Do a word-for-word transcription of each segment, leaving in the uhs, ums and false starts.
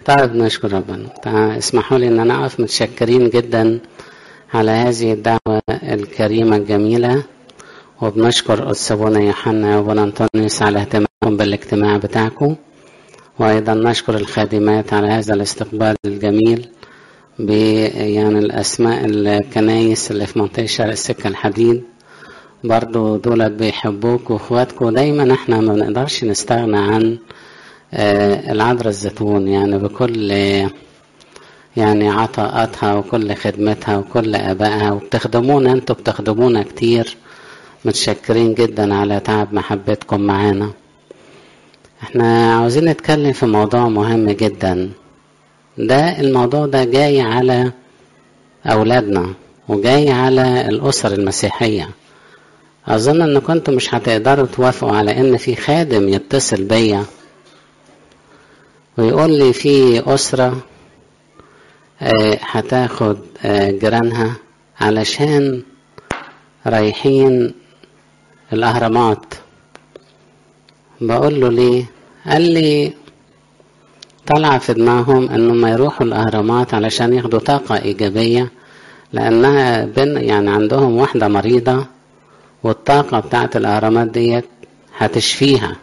طيب نشكر ربنا. اسمحوا لي ان انا اقف متشكرين جدا على هذه الدعوة الكريمة الجميلة، وبنشكر أستاذنا يوحنا وابونا أنطونيوس على اهتمامكم بالاجتماع بتاعكم، وأيضا نشكر الخادمات على هذا الاستقبال الجميل ب يعني الأسماء الكنايس اللي في منطقة شارع السكة الحديد، برضو دولت بيحبوك واخواتكم دايما. احنا ما بنقدرش نستغنى عن العذراء الزيتون، يعني بكل يعني عطاءاتها وكل خدمتها وكل ابائها، وبتخدمونا انتوا، بتخدمونا كتير. متشكرين جدا على تعب محبتكم معانا. احنا عاوزين نتكلم في موضوع مهم جدا. ده الموضوع ده جاي على اولادنا وجاي على الاسر المسيحية. اظن ان كنتم مش هتقدروا توافقوا على ان في خادم يتصل بيا ويقول لي في اسرة هتاخد جيرانها علشان رايحين الاهرامات. بقول له ليه؟ قال لي طلع في دماغهم انهم ما يروحوا الاهرامات علشان ياخدوا طاقة ايجابية، لانها بن يعني عندهم واحدة مريضة والطاقة بتاعت الاهرامات ديت هتشفيها.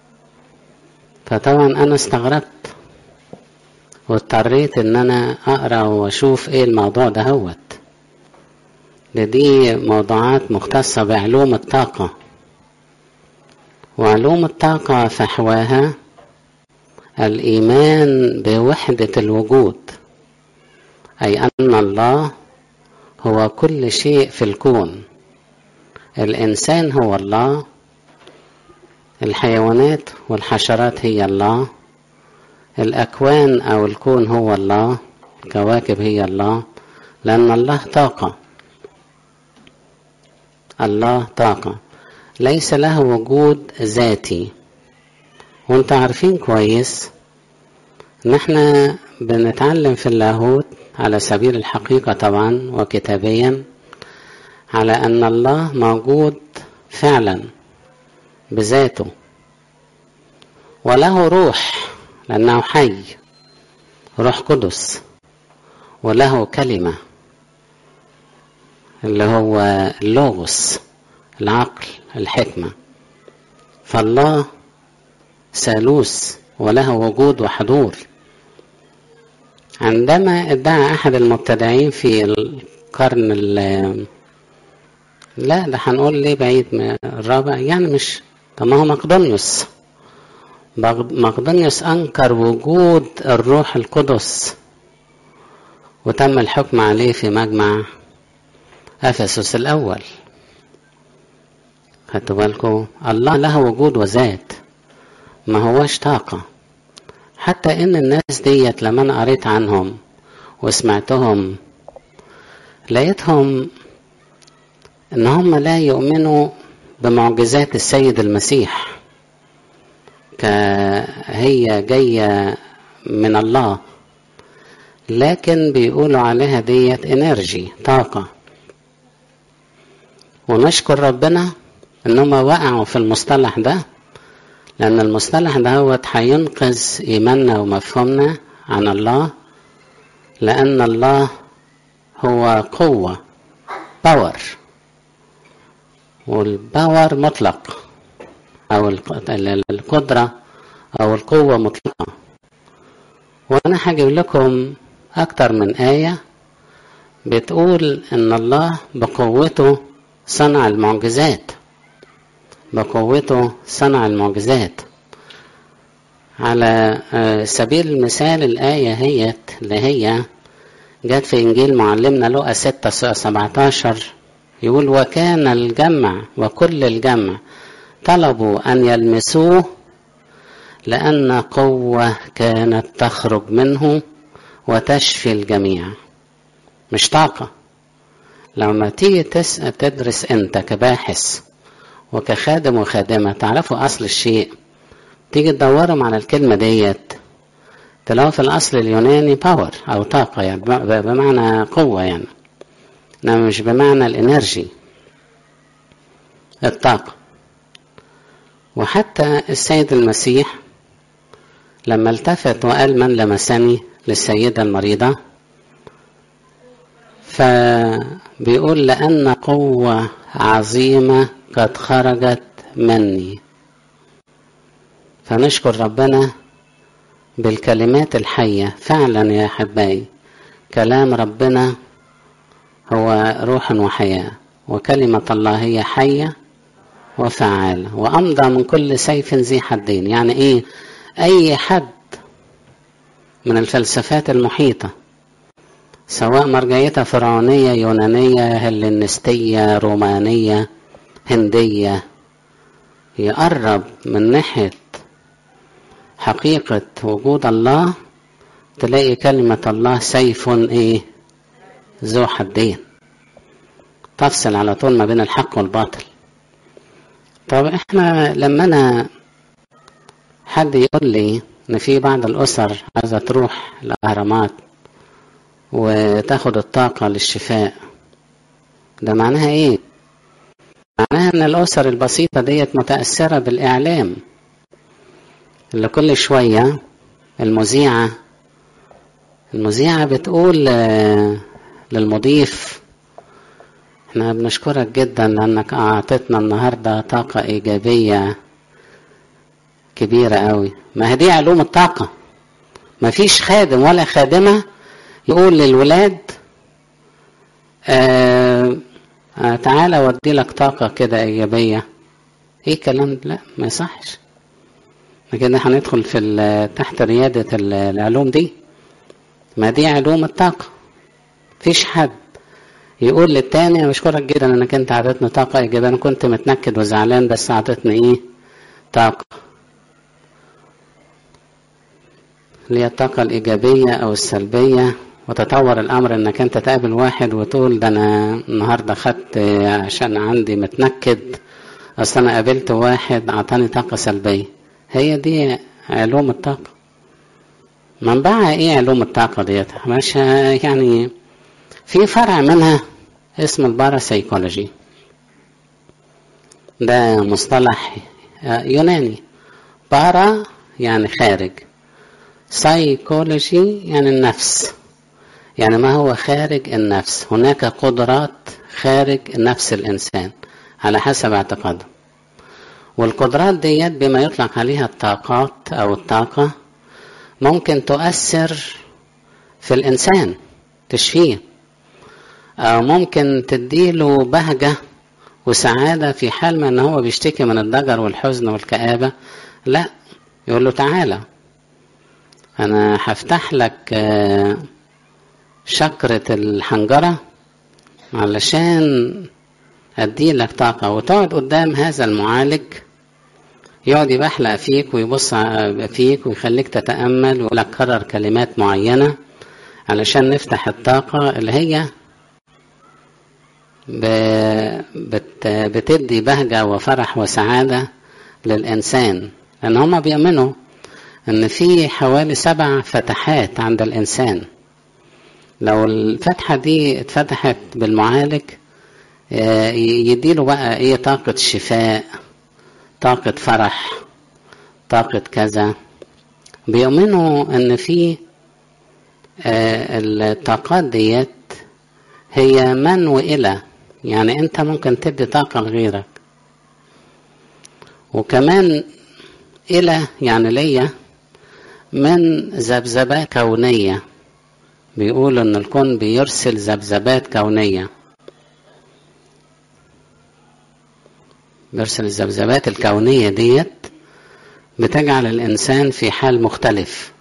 فطبعا انا استغربت واضطريت ان انا اقرا واشوف ايه الموضوع ده هوت. دي موضوعات مختصة بعلوم الطاقة، وعلوم الطاقة فحواها الايمان بوحدة الوجود، اي ان الله هو كل شيء في الكون. الانسان هو الله، الحيوانات والحشرات هي الله، الأكوان أو الكون هو الله، الكواكب هي الله، لأن الله طاقة. الله طاقة ليس له وجود ذاتي. وانت عارفين كويس ان احنا بنتعلم في اللاهوت على سبيل الحقيقة طبعا وكتابيا على ان الله موجود فعلا بذاته، وله روح لأنه حي، روح قدس، وله كلمة اللي هو اللوغوس، العقل، الحكمة. فالله ثالوث وله وجود وحضور. عندما ادعى أحد المبتدعين في القرن ال لا ده هنقول ليه بعيد من الرابع، يعني مش طب ما هو مقدونيوس مقدونيوس أنكر وجود الروح القدس وتم الحكم عليه في مجمع أفسس الأول. خدتوا بالكم؟ الله له وجود وذات، ما هوش طاقة. حتى إن الناس ديت لما أنا قريت عنهم وسمعتهم لقيتهم إن هم لا يؤمنوا بمعجزات السيد المسيح هي جاية من الله، لكن بيقولوا عليها ديت انرجي، طاقة. ونشكر ربنا انهم وقعوا في المصطلح ده، لان المصطلح ده هو هينقذ ايماننا ومفهومنا عن الله، لان الله هو قوة، باور، والباور مطلق او القدرة او القوة مطلقة. وانا هجيب لكم اكتر من آية بتقول ان الله بقوته صنع المعجزات، بقوته صنع المعجزات. على سبيل المثال الآية هي اللي هي جت في انجيل معلمنا لوقا ستة سبعتاشر، يقول وكان الجمع وكل الجمع طلبوا أن يلمسوه لأن قوة كانت تخرج منه وتشفي الجميع. مش طاقة. لما تيجي تدرس أنت كباحث وكخادم وخادمة تعرفوا أصل الشيء، تيجي تدورهم على الكلمة ديت تلاقوا في الأصل اليوناني باور أو طاقة، يعني بمعنى قوة، يعني إنما مش بمعنى الإنرجي، الطاقة. وحتى السيد المسيح لما التفت وقال من لمسني للسيدة المريضة، فبيقول لأن قوة عظيمة قد خرجت مني. فنشكر ربنا بالكلمات الحية. فعلا يا أحبائي كلام ربنا هو روح وحياة، وكلمة الله هي حية وفعالة وأمضى من كل سيف ذي حدين. يعني إيه؟ أي حد من الفلسفات المحيطة، سواء مرجعيتها فرعونية، يونانية، هلينستية، رومانية، هندية، يقرب من ناحية حقيقة وجود الله، تلاقي كلمة الله سيف ايه؟ ذو حدين، تفصل على طول ما بين الحق والباطل. طب احنا لما انا حد يقول لي ان في بعض الاسر عايزة تروح الاهرامات وتاخد الطاقة للشفاء، ده معناها ايه؟ معناها ان الاسر البسيطة ديت متأثرة بالاعلام اللي كل شوية المذيعة المذيعة بتقول للمضيف احنا بنشكرك جدا لانك اعطيتنا النهاردة طاقة ايجابية كبيرة قوي. ما هدي علوم الطاقة. ما فيش خادم ولا خادمة يقول للولاد آه آه تعالى ودي لك طاقة كده ايجابية. ايه كلام؟ لا ما يصحش. كده هندخل في تحت ريادة العلوم دي. ما دي علوم الطاقة. فيش حد يقول للتاني انا بشكرك جدا انك انت عطيتني طاقة ايجابية، انا كنت متنكد وزعلان بس عطيتني ايه؟ طاقة. اللي هي الطاقة الايجابية او السلبية. وتطور الامر انك انت تقابل واحد وتقول ده انا النهاردة خدت عشان عندي متنكد، اصلا انا قابلت واحد عطاني طاقة سلبية. هي دي علوم الطاقة. منبعها ايه علوم الطاقة ديت؟ مش يعني في فرع منها اسم الباراسايكولوجي، ده مصطلح يوناني. بارا يعني خارج، سايكولوجي يعني النفس، يعني ما هو خارج النفس. هناك قدرات خارج نفس الإنسان على حسب اعتقاده، والقدرات ديت بما يطلق عليها الطاقات أو الطاقة ممكن تؤثر في الإنسان تشفيه، أو ممكن تديله بهجة وسعادة في حال ما أنه هو بيشتكي من الضجر والحزن والكآبة. لا، يقول له تعالى أنا هفتح لك شكرة الحنجرة علشان أدي لك طاقة. وتقعد قدام هذا المعالج يقعد يبحلق فيك ويبص فيك ويخليك تتأمل ويقول لك كرر كلمات معينة علشان نفتح الطاقة اللي هي بتدي بهجة وفرح وسعادة للإنسان. لأن هما بيؤمنوا أن في حوالي سبع فتحات عند الإنسان. لو الفتحة دي اتفتحت بالمعالج يديله بقى ايه؟ طاقة شفاء، طاقة فرح، طاقة كذا. بيؤمنوا ان في الطاقات ديت هي من وإلى، يعني انت ممكن تدي طاقة لغيرك. وكمان إلى يعني ليا من ذبذبات كونية. بيقولوا ان الكون بيرسل ذبذبات كونية، بيرسل الذبذبات الكونية ديت بتجعل الإنسان في حال مختلف.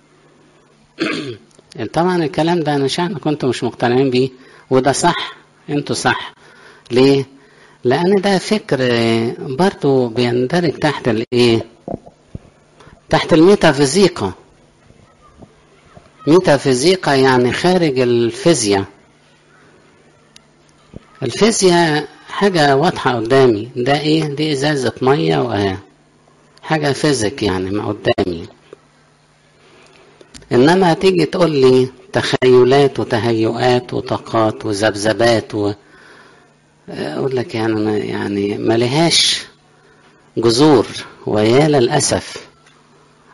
طبعا الكلام ده أنا شأن كنتم مش مقتنعين بيه، وده صح، انتوا صح. ليه؟ لأن ده فكر برضو بيندرج تحت الايه؟ تحت الميتافيزيقا. ميتافيزيقا يعني خارج الفيزياء. الفيزياء حاجة واضحة قدامي، ده ايه؟ دي ازازة مية واهي حاجة فيزيك يعني ما قدامي. انما تيجي تقول لي تخيلات وتهيؤات وطاقات وذبذبات و... اقول لك يعني ما يعني ما لهاش جذور. ويا للاسف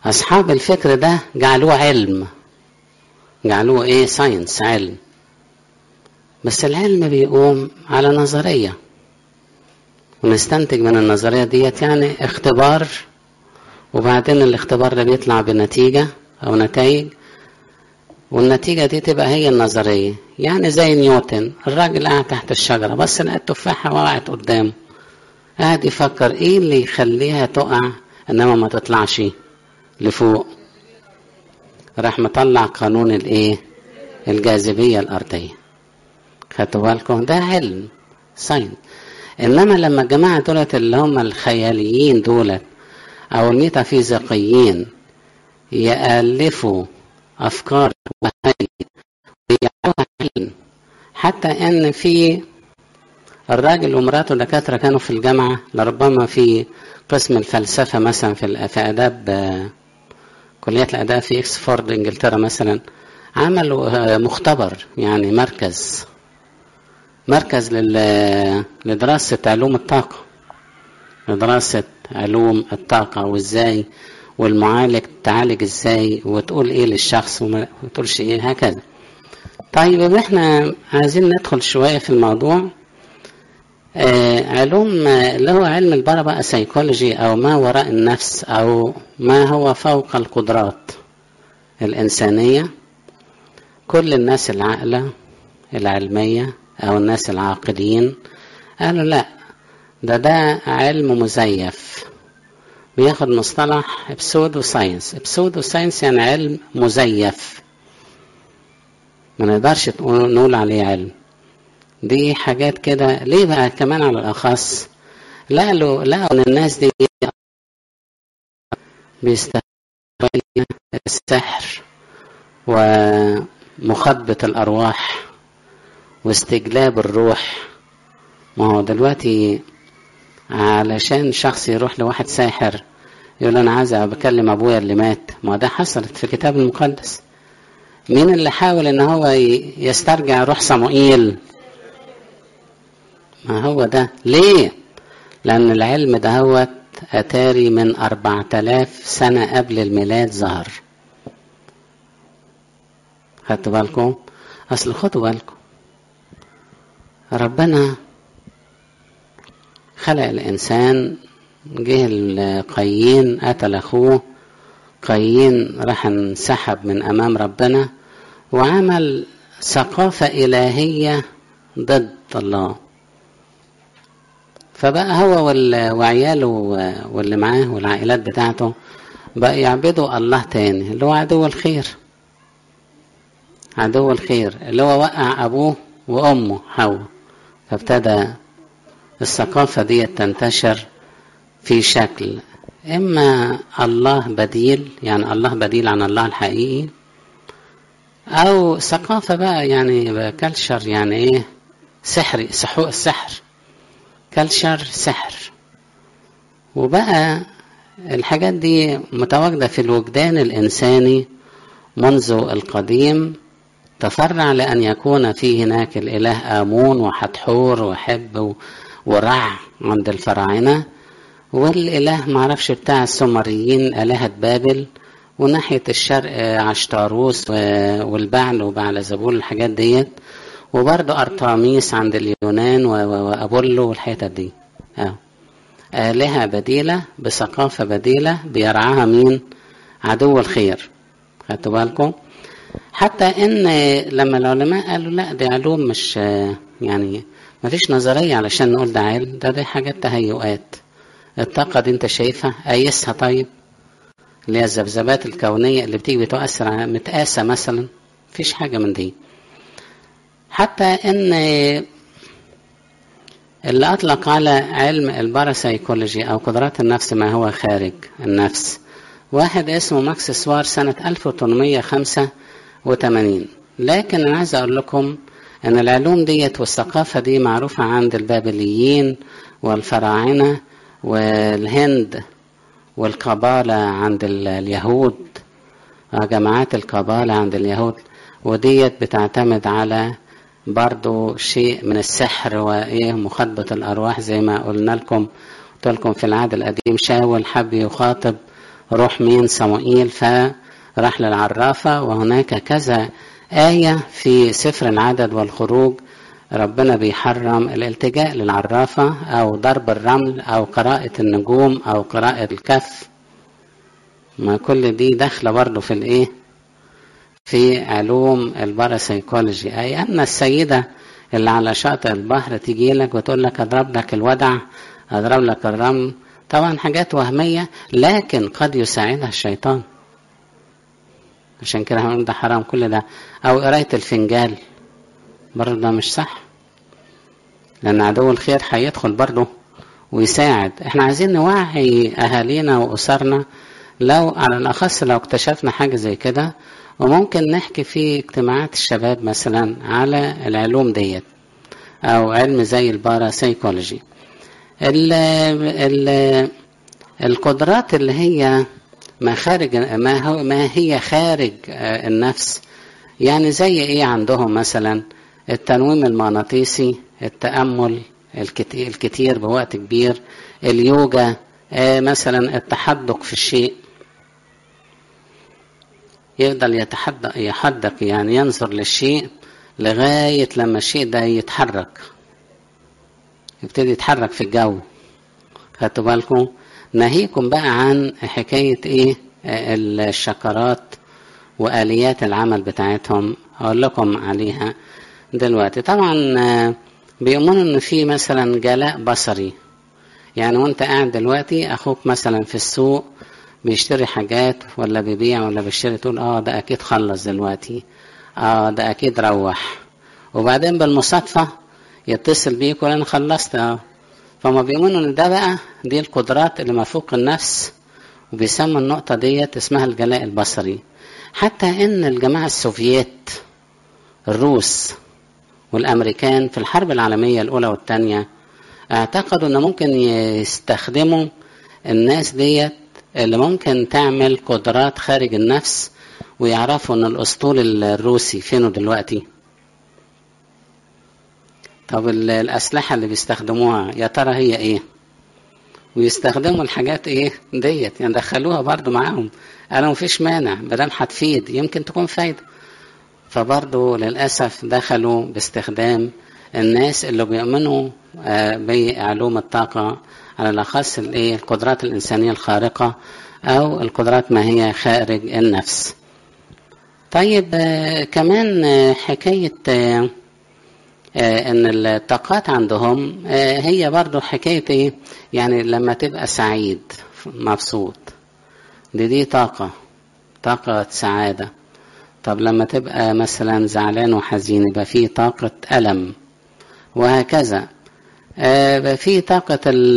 أصحاب الفكر ده جعلوه علم، جعلوه إيه؟ ساينس، علم. بس العلم بيقوم على نظرية، ونستنتج من النظرية ديت يعني اختبار، وبعدين الاختبار ده بيطلع بنتيجة أو نتائج، والنتيجة دي تبقى هي النظرية. يعني زي نيوتن، الراجل قاعد تحت الشجرة بس لقى التفاحة وقعت قدامه، قاعد يفكر ايه اللي يخليها تقع انما ما تطلعش لفوق، راح مطلع قانون الايه؟ الجاذبية الأرضية. خدتوا بالكم؟ ده علم، ساينس. انما لما الجماعة دولت اللي هم الخياليين دولت او الميتافيزيقيين يألفوا افكار ويجعلوها علم، حتى ان في الراجل ومراته دكاترة كانوا في الجامعة، لربما في قسم الفلسفة مثلا في في آداب كلية الآداب في إكسفورد إنجلترا مثلا، عملوا مختبر، يعني مركز مركز لدراسة علوم الطاقة، لدراسة علوم الطاقة وإزاي، والمعالج تعالج إزاي، وتقول إيه للشخص وما تقولش إيه، هكذا. طيب إحنا عايزين ندخل شوية في الموضوع. آه علوم اللي هو علم البرا سيكولوجي، أو ما وراء النفس، أو ما هو فوق القدرات الإنسانية. كل الناس العاقلة العلمية أو الناس العاقلين قالوا لا، ده ده علم مزيف، بياخد مصطلح بسودو ساينس. بسودو ساينس يعني علم مزيف، ما نقدرش نقول عليه علم. دي حاجات كده. ليه بقى كمان على الأخص؟ لقوا لقوا ان الناس دي بيستخدموا السحر ومخاطبة الأرواح واستجلاب الروح. ما هو دلوقتي علشان شخص يروح لواحد ساحر يقول أنا عايز بكلم أبويا اللي مات، ما ده حصلت في الكتاب المقدس. مين اللي حاول ان هو يسترجع روح صموئيل؟ ما هو ده. ليه؟ لأن العلم ده هو أتاري من أربعة آلاف سنة قبل الميلاد ظهر. خدتوا بالكم؟ أصل خدوا بالكم، ربنا خلق الإنسان، جه القايين قتل أخوه، قايين راح انسحب من أمام ربنا وعمل ثقافة إلهية ضد الله. فبقى هو وعياله واللي معاه والعائلات بتاعته بقى يعبدوا الله تاني اللي هو عدو الخير، عدو الخير اللي هو وقع أبوه وأمه حواء. فابتدى الثقافة دي تنتشر في شكل إما الله بديل، يعني الله بديل عن الله الحقيقي، أو ثقافة بقى يعني كالشر، يعني إيه؟ سحري، سحوق السحر، كالشر سحر. وبقى الحاجات دي متواجدة في الوجدان الإنساني منذ القديم، تفرع لأن يكون فيه هناك الإله آمون وحتحور وحب ورع عند الفراعنة، والإله معرفش بتاع السومريين آلهة بابل، وناحية الشرق عشتاروس والبعل وبعل زبول الحاجات ديت، وبرضه أرطاميس عند اليونان وأبولو والحيطة دي. اه آلهة بديلة بثقافة بديلة بيرعاها مين؟ عدو الخير. خدتوا بالكم؟ حتى ان لما العلماء قالوا لا دي علوم مش يعني ما فيش نظرية علشان نقول ده علم، ده دي حاجات تهيؤات. الطاقة دي انت شايفها، قايسها طيب، اللي هي الذبذبات الكونية اللي بتيجي بتؤثر على متقاسة مثلا، مفيش حاجة من دي. حتى ان اللي اطلق على علم الباراسايكولوجي او قدرات النفس ما هو خارج النفس واحد اسمه ماكس سوار سنة ألف وثمانمائة وخمسة وثمانين. لكن انا عايز اقول لكم ان العلوم ديت والثقافة دي معروفة عند البابليين والفراعنة والهند والقبالة عند اليهود، جماعات القبالة عند اليهود، وديت بتعتمد على برضو شيء من السحر وايه مخاطبة الارواح. زي ما قلنا لكم قلت لكم في العهد القديم شاول حب يخاطب روح مين؟ صموئيل. فراح للعرافة. وهناك كذا آية في سفر العدد والخروج ربنا بيحرم الالتجاء للعرافة أو ضرب الرمل أو قراءة النجوم أو قراءة الكف. ما كل دي داخلة برضو في الايه؟ في علوم الباراسيكولوجي. أي أن السيدة اللي على شاطئ البحر تيجي لك وتقول لك أضرب لك الودع، أضرب لك الرمل، طبعا حاجات وهمية، لكن قد يساعدها الشيطان. عشان كده هنقول ده حرام كل ده. أو قراية الفنجال برضه ده مش صح، لأن عدو الخير هيدخل برضه ويساعد. احنا عايزين نوعي أهالينا وأسرنا، لو على الأخص لو اكتشفنا حاجة زي كده. وممكن نحكي في اجتماعات الشباب مثلا على العلوم ديت، أو علم زي الباراسيكولوجي. ال ال القدرات اللي هي ما خارج ما, هو ما هي خارج النفس، يعني زي ايه عندهم؟ مثلا التنويم المغناطيسي، التأمل الكتير بوقت كبير، اليوجا، مثلا التحدق في الشيء، يفضل يتحدق يحدق يعني ينظر للشيء لغاية لما الشيء ده يتحرك، يبتدي يتحرك في الجو. خدتوا بالكم؟ ناهيكم بقى عن حكاية ايه الشكرات وآليات العمل بتاعتهم، اقول لكم عليها دلوقتي. طبعا بيؤمنوا ان في مثلا جلاء بصري، يعني وانت قاعد دلوقتي اخوك مثلا في السوق بيشتري حاجات ولا بيبيع ولا بيشتري، تقول اه ده اكيد خلص دلوقتي، اه ده اكيد روح، وبعدين بالمصادفة يتصل بيك ولا انا خلصت. اه فما بيؤمنوا ان ده بقى دي القدرات اللي ما فوق النفس، وبيسموا النقطة ديت اسمها الجلاء البصري. حتى ان الجماعة السوفييت الروس والامريكان في الحرب العالمية الاولى والثانية اعتقدوا ان ممكن يستخدموا الناس ديت اللي ممكن تعمل قدرات خارج النفس، ويعرفوا ان الاسطول الروسي فينه دلوقتي. طب الاسلحة اللي بيستخدموها يا ترى هي ايه؟ ويستخدموا الحاجات ايه ديت، يعني دخلوها برضو معاهم. قالوا مفيش مانع مادام هتفيد يمكن تكون فايدة. فبرضو للأسف دخلوا باستخدام الناس اللي بيؤمنوا بعلوم الطاقة، على الأخص الايه القدرات الإنسانية الخارقة أو القدرات ما هي خارج النفس. طيب كمان حكاية ان الطاقات عندهم هي برضو حكاية ايه، يعني لما تبقى سعيد مبسوط دي دي طاقة طاقة سعادة. طب لما تبقى مثلا زعلان وحزين يبقى فيه طاقة ألم، وهكذا. يبقى فيه طاقة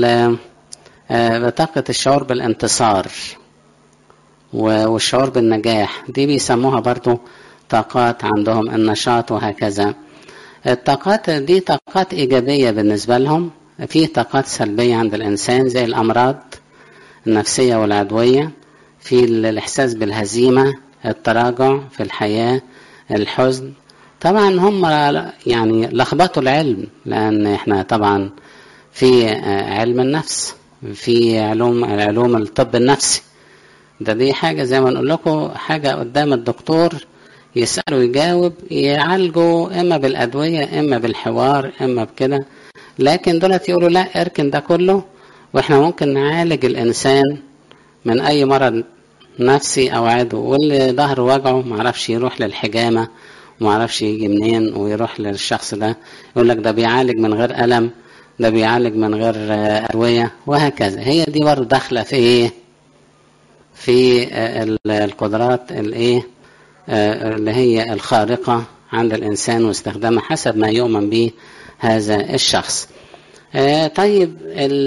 طاقة الشعور بالانتصار والشعور بالنجاح، دي بيسموها برضو طاقات عندهم النشاط وهكذا. الطاقات دي طاقات إيجابية بالنسبة لهم. في طاقات سلبية عند الإنسان زي الأمراض النفسية والعدوية، في الإحساس بالهزيمة، التراجع في الحياة، الحزن. طبعا هم يعني لخبطوا العلم، لأن احنا طبعا في علم النفس، في علوم علوم الطب النفسي، ده دي حاجة زي ما نقول لكم حاجة قدام الدكتور يسألوا يجاوب، يعالجوا إما بالأدوية إما بالحوار إما بكده. لكن دولت يقولوا لا اركن ده كله، وإحنا ممكن نعالج الإنسان من أي مرض نفسي أو عدو. واللي ظهره وجعه معرفش يروح للحجامة ومعرفش يجي منين ويروح للشخص ده، يقول لك ده بيعالج من غير ألم، ده بيعالج من غير أدوية وهكذا. هي دي برضه داخلة في إيه؟ في القدرات الإيه اللي هي الخارقة عند الإنسان واستخدامها حسب ما يؤمن به هذا الشخص. طيب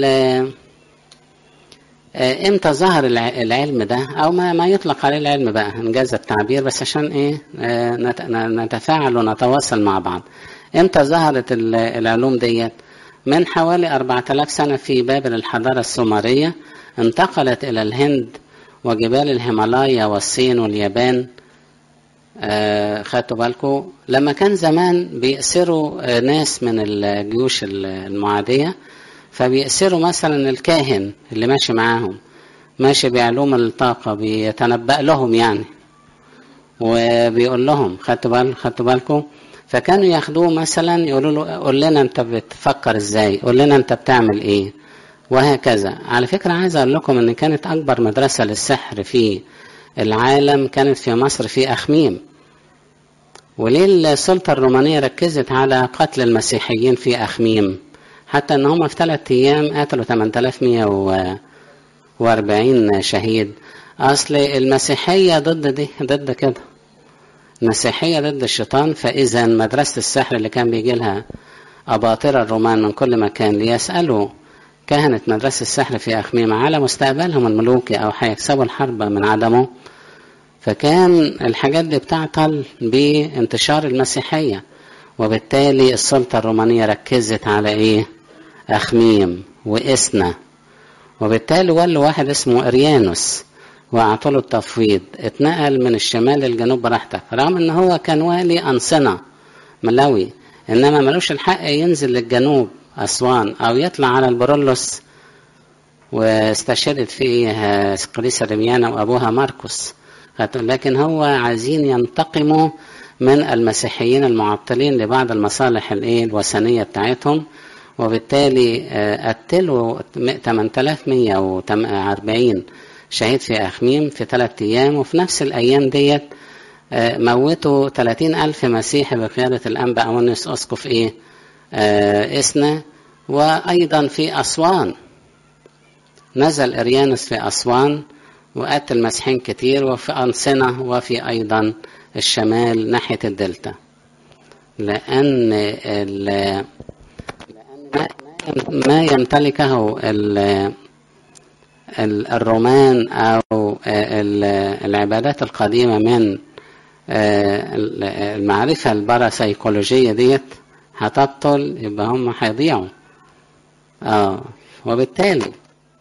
امتى ظهر العلم ده، او ما, ما يطلق عليه العلم بقى، انجاز التعبير بس عشان ايه نتفاعل ونتواصل مع بعض. امتى ظهرت العلوم ديت؟ من حوالي أربعة آلاف سنة في بابل الحضارة السومرية، انتقلت الى الهند وجبال الهيمالايا والصين واليابان. آه خدتوا بالكم لما كان زمان بيأسروا آه ناس من الجيوش المعادية، فبيأسروا مثلا الكاهن اللي ماشي معاهم، ماشي بعلوم الطاقة بيتنبأ لهم يعني، وبيقول لهم خدتوا بال خدتوا بالكم. فكانوا ياخدوه مثلا يقولوا له قول لنا انت بتفكر ازاي، قول لنا انت بتعمل ايه، وهكذا. على فكرة عايز اقول لكم ان كانت اكبر مدرسة للسحر في العالم كانت في مصر في أخميم. وليه السلطة الرومانية ركزت على قتل المسيحيين في أخميم؟ حتى ان هم في ثلاث ايام قتلوا ثمانية آلاف ومئة وأربعين شهيد. اصل المسيحية ضد دي ضد كده، المسيحية ضد الشيطان. فاذا مدرسة السحر اللي كان بيجي لها أباطرة الرومان من كل مكان ليسألوا كهنة مدرسة السحر في أخميم على مستقبلهم الملوكي أو هيكسبوا الحرب من عدمه، فكان الحاجات دي بتعطل بانتشار المسيحية. وبالتالي السلطة الرومانية ركزت على ايه؟ أخميم وإسنا. وبالتالي ولوا واحد اسمه إريانوس وأعطوا التفويض، اتنقل من الشمال للجنوب براحتك، رغم ان هو كان والي أنصنة ملاوي، انما ملوش الحق ينزل للجنوب أسوان او يطلع على البرولوس واستشهدت فيه قديسة رميانة وابوها ماركوس. لكن هو عايزين ينتقموا من المسيحيين المعطلين لبعض المصالح الايه الوثنية بتاعتهم. وبالتالي قتلوا ثمانية آلاف ومئة وأربعين شهيد في أخميم في ثلاث ايام. وفي نفس الايام ديت موتوا ثلاثين ألف مسيحي بقيادة الأنبا أمونيوس أسقف إيه؟ آه إسنا. وأيضا في أسوان نزل إريانوس في أسوان وقتل مسيحيين كتير، وفي أنصنة وفي أيضا الشمال ناحية الدلتا. لأن, لأن ما يمتلكه الرومان أو العبادات القديمة من المعرفة الباراسيكولوجية ديت هتبطل، يبقى هم هيضيعوا. اه وبالتالي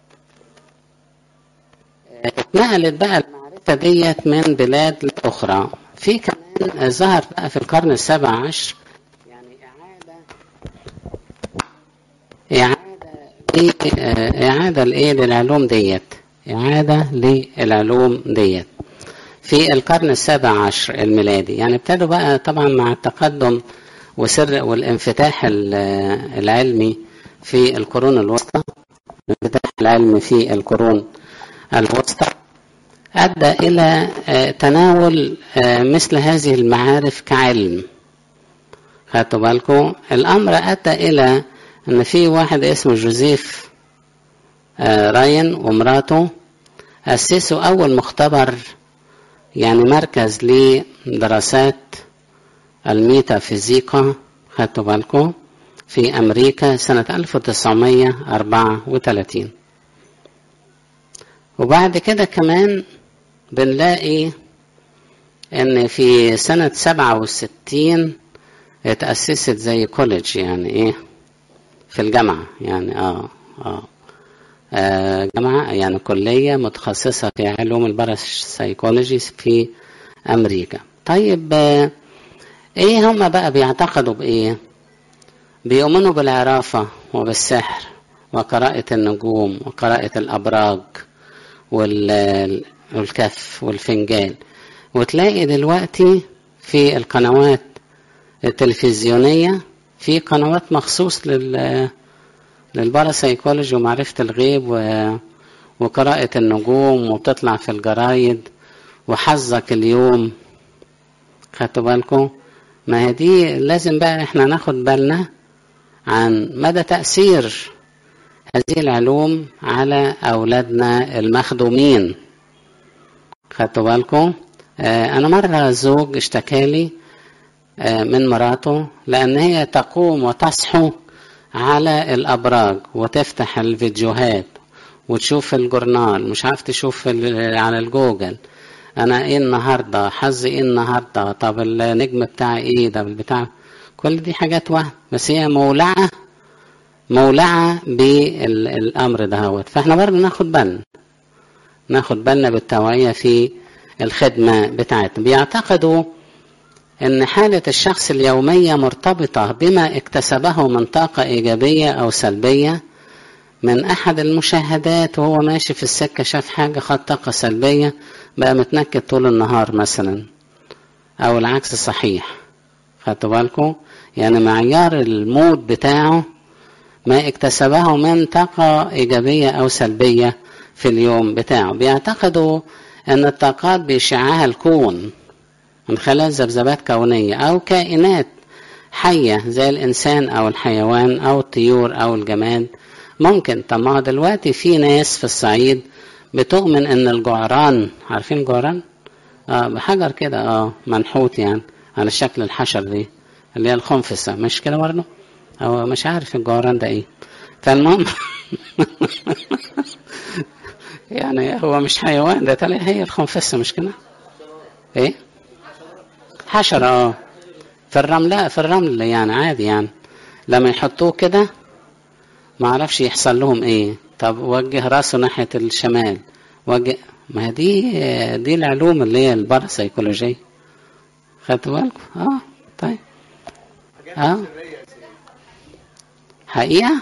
اتنقلت بقى المعرفة ديت من بلاد لأخرى. في كمان ظهر بقى في القرن السابع عشر يعني إعادة إعادة إعادة لإيه للعلوم ديت، إعادة للعلوم ديت في القرن السابع عشر الميلادي. يعني ابتدوا بقى طبعا مع التقدم وسر والانفتاح العلمي في القرون الوسطى. الانفتاح العلمي في القرون الوسطى أدى إلى تناول مثل هذه المعارف كعلم. خدتوا بالكم؟ الأمر أدى إلى أن في واحد اسمه جوزيف راين ومراته أسسوا أول مختبر يعني مركز لدراسات الميتافيزيقا. خدتوا بالكم؟ في أمريكا سنة ألف وتسعمائة وأربعة وثلاثين. وبعد كده كمان بنلاقي ان في سنة سبعة وستين اتأسست زي كوليدج يعني ايه في الجامعة يعني اه اه, آه جامعة يعني كلية متخصصة في علوم الباراسايكولوجي في امريكا. طيب آه ايه هم بقى بيعتقدوا بايه؟ بيؤمنوا بالعرافة وبالسحر وقراءة النجوم وقراءة الابراج والكف والفنجان. وتلاقي دلوقتي في القنوات التلفزيونية في قنوات مخصوص لل للباراسايكولوجي ومعرفة الغيب وقراءة النجوم، وبتطلع في الجرايد وحظك اليوم. خدتوا بالكم؟ ما هي دي لازم بقى احنا ناخد بالنا عن مدى تأثير هذه العلوم على أولادنا المخدومين. خدتوا بالكم؟ آه أنا مرة زوج اشتكالي آه من مراته لأن هي تقوم وتصحو على الأبراج وتفتح الفيديوهات وتشوف الجورنال، مش عارف تشوف على الجوجل أنا إيه النهاردة، حظي إيه النهاردة، طب النجم بتاعي إيه، ده بتاع كل دي حاجات وهم، بس هي مولعة مولعة بالأمر دهوت. فإحنا برضه ناخد بالنا ناخد بالنا بالتوعية في الخدمة بتاعتنا. بيعتقدوا أن حالة الشخص اليومية مرتبطة بما اكتسبه من طاقة إيجابية أو سلبية من أحد المشاهدات وهو ماشي في السكة شاف حاجة خد طاقة سلبية بقى متنكد طول النهار مثلا، أو العكس صحيح. خدتوا بالكم؟ يعني معيار المود بتاعه ما اكتسبه من طاقة إيجابية أو سلبية في اليوم بتاعه. بيعتقدوا أن الطاقات بيشعها الكون من خلال ذبذبات كونية أو كائنات حية زي الإنسان أو الحيوان أو الطيور أو الجماد. ممكن. طب ما دلوقتي في ناس في الصعيد بتؤمن أن الجعران، عارفين الجعران؟ آه بحجر كده آه منحوت يعني على شكل الحشر دي اللي هي الخنفسة، مش كده برضه؟ أو مش عارف الجعران ده إيه. فالمهم يعني هو مش حيوان ده، تلاقي هي الخنفسة مش كده؟ إيه؟ حشرة آه في الرمل. لا في الرمل يعني عادي يعني لما يحطوه كده ما عرفش يحصل لهم ايه. طب وجه راسه ناحية الشمال وجه، ما دي دي العلوم اللي هي الباراسيكولوجية. خدتوا بالكم؟ اه طيب اه حقيقة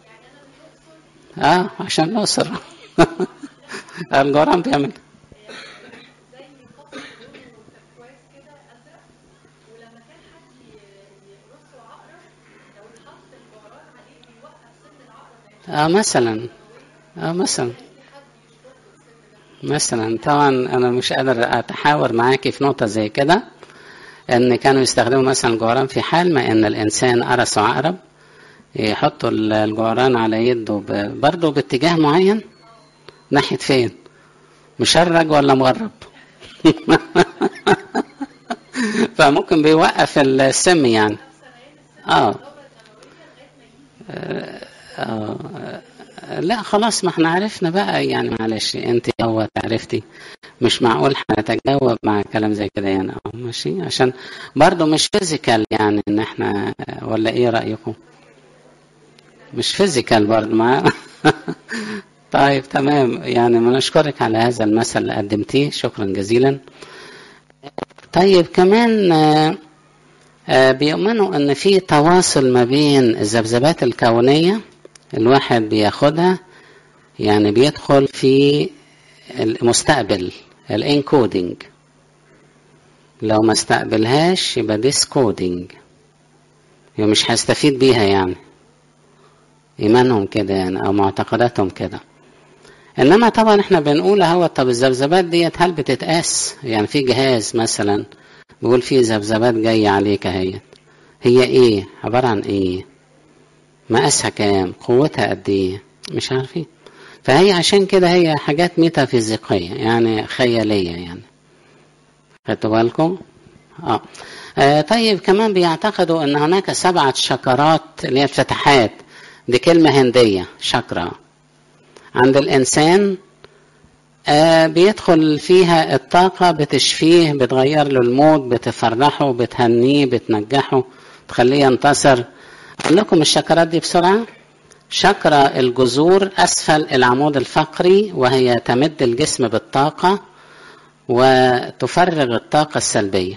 اه عشان الأسر الجرام بيعمل اه مثلا اه مثلا مثلا طبعا انا مش قادر اتحاور معاكي في نقطة زي كده، ان كانوا يستخدموا مثلا الجعران في حال ما ان الانسان قرص عقرب يحطوا الجعران على يده برضه باتجاه معين ناحية فين، مشرج ولا مغرب فممكن بيوقف السم يعني اه, آه. آه. لا خلاص ما احنا عرفنا بقى يعني معلش انت هو عرفتي مش معقول هنتجاوب مع كلام زي كده يعني اه ماشي عشان برضه مش فيزيكال يعني ان احنا ولا ايه رأيكم؟ مش فيزيكال برضه مع طيب تمام يعني بنشكرك على هذا المثل اللي قدمتيه، شكرا جزيلا. طيب كمان آآ آآ بيؤمنوا ان في تواصل ما بين الذبذبات الكونية الواحد بياخدها، يعني بيدخل في المستقبل الانكودينج، لو ما استقبلهاش يبقى ديسكودينج، يبقى مش هستفيد بيها يعني ايمانهم كده يعني او معتقداتهم كده. انما طبعا احنا بنقول اهو طب الذبذبات ديت هل بتتقاس؟ يعني في جهاز مثلا بيقول فيه ذبذبات جايه عليك اهي، هي ايه؟ عباره عن ايه؟ مقاسها كام؟ قوتها قد ايه؟ مش عارفين. فهي عشان كده هي حاجات ميتافيزيقيه يعني خياليه يعني. خدتوا بالكم؟ آه. اه طيب كمان بيعتقدوا ان هناك سبعه شكرات اللي هي الفتحات، دي كلمه هنديه شكرا عند الإنسان، آه بيدخل فيها الطاقة بتشفيه بتغير له المود بتفرحه بتهنيه بتنجحه تخليه ينتصر. أقول لكم الشكرات دي بسرعة. شكرة الجذور أسفل العمود الفقري وهي تمد الجسم بالطاقة وتفرغ الطاقة السلبية.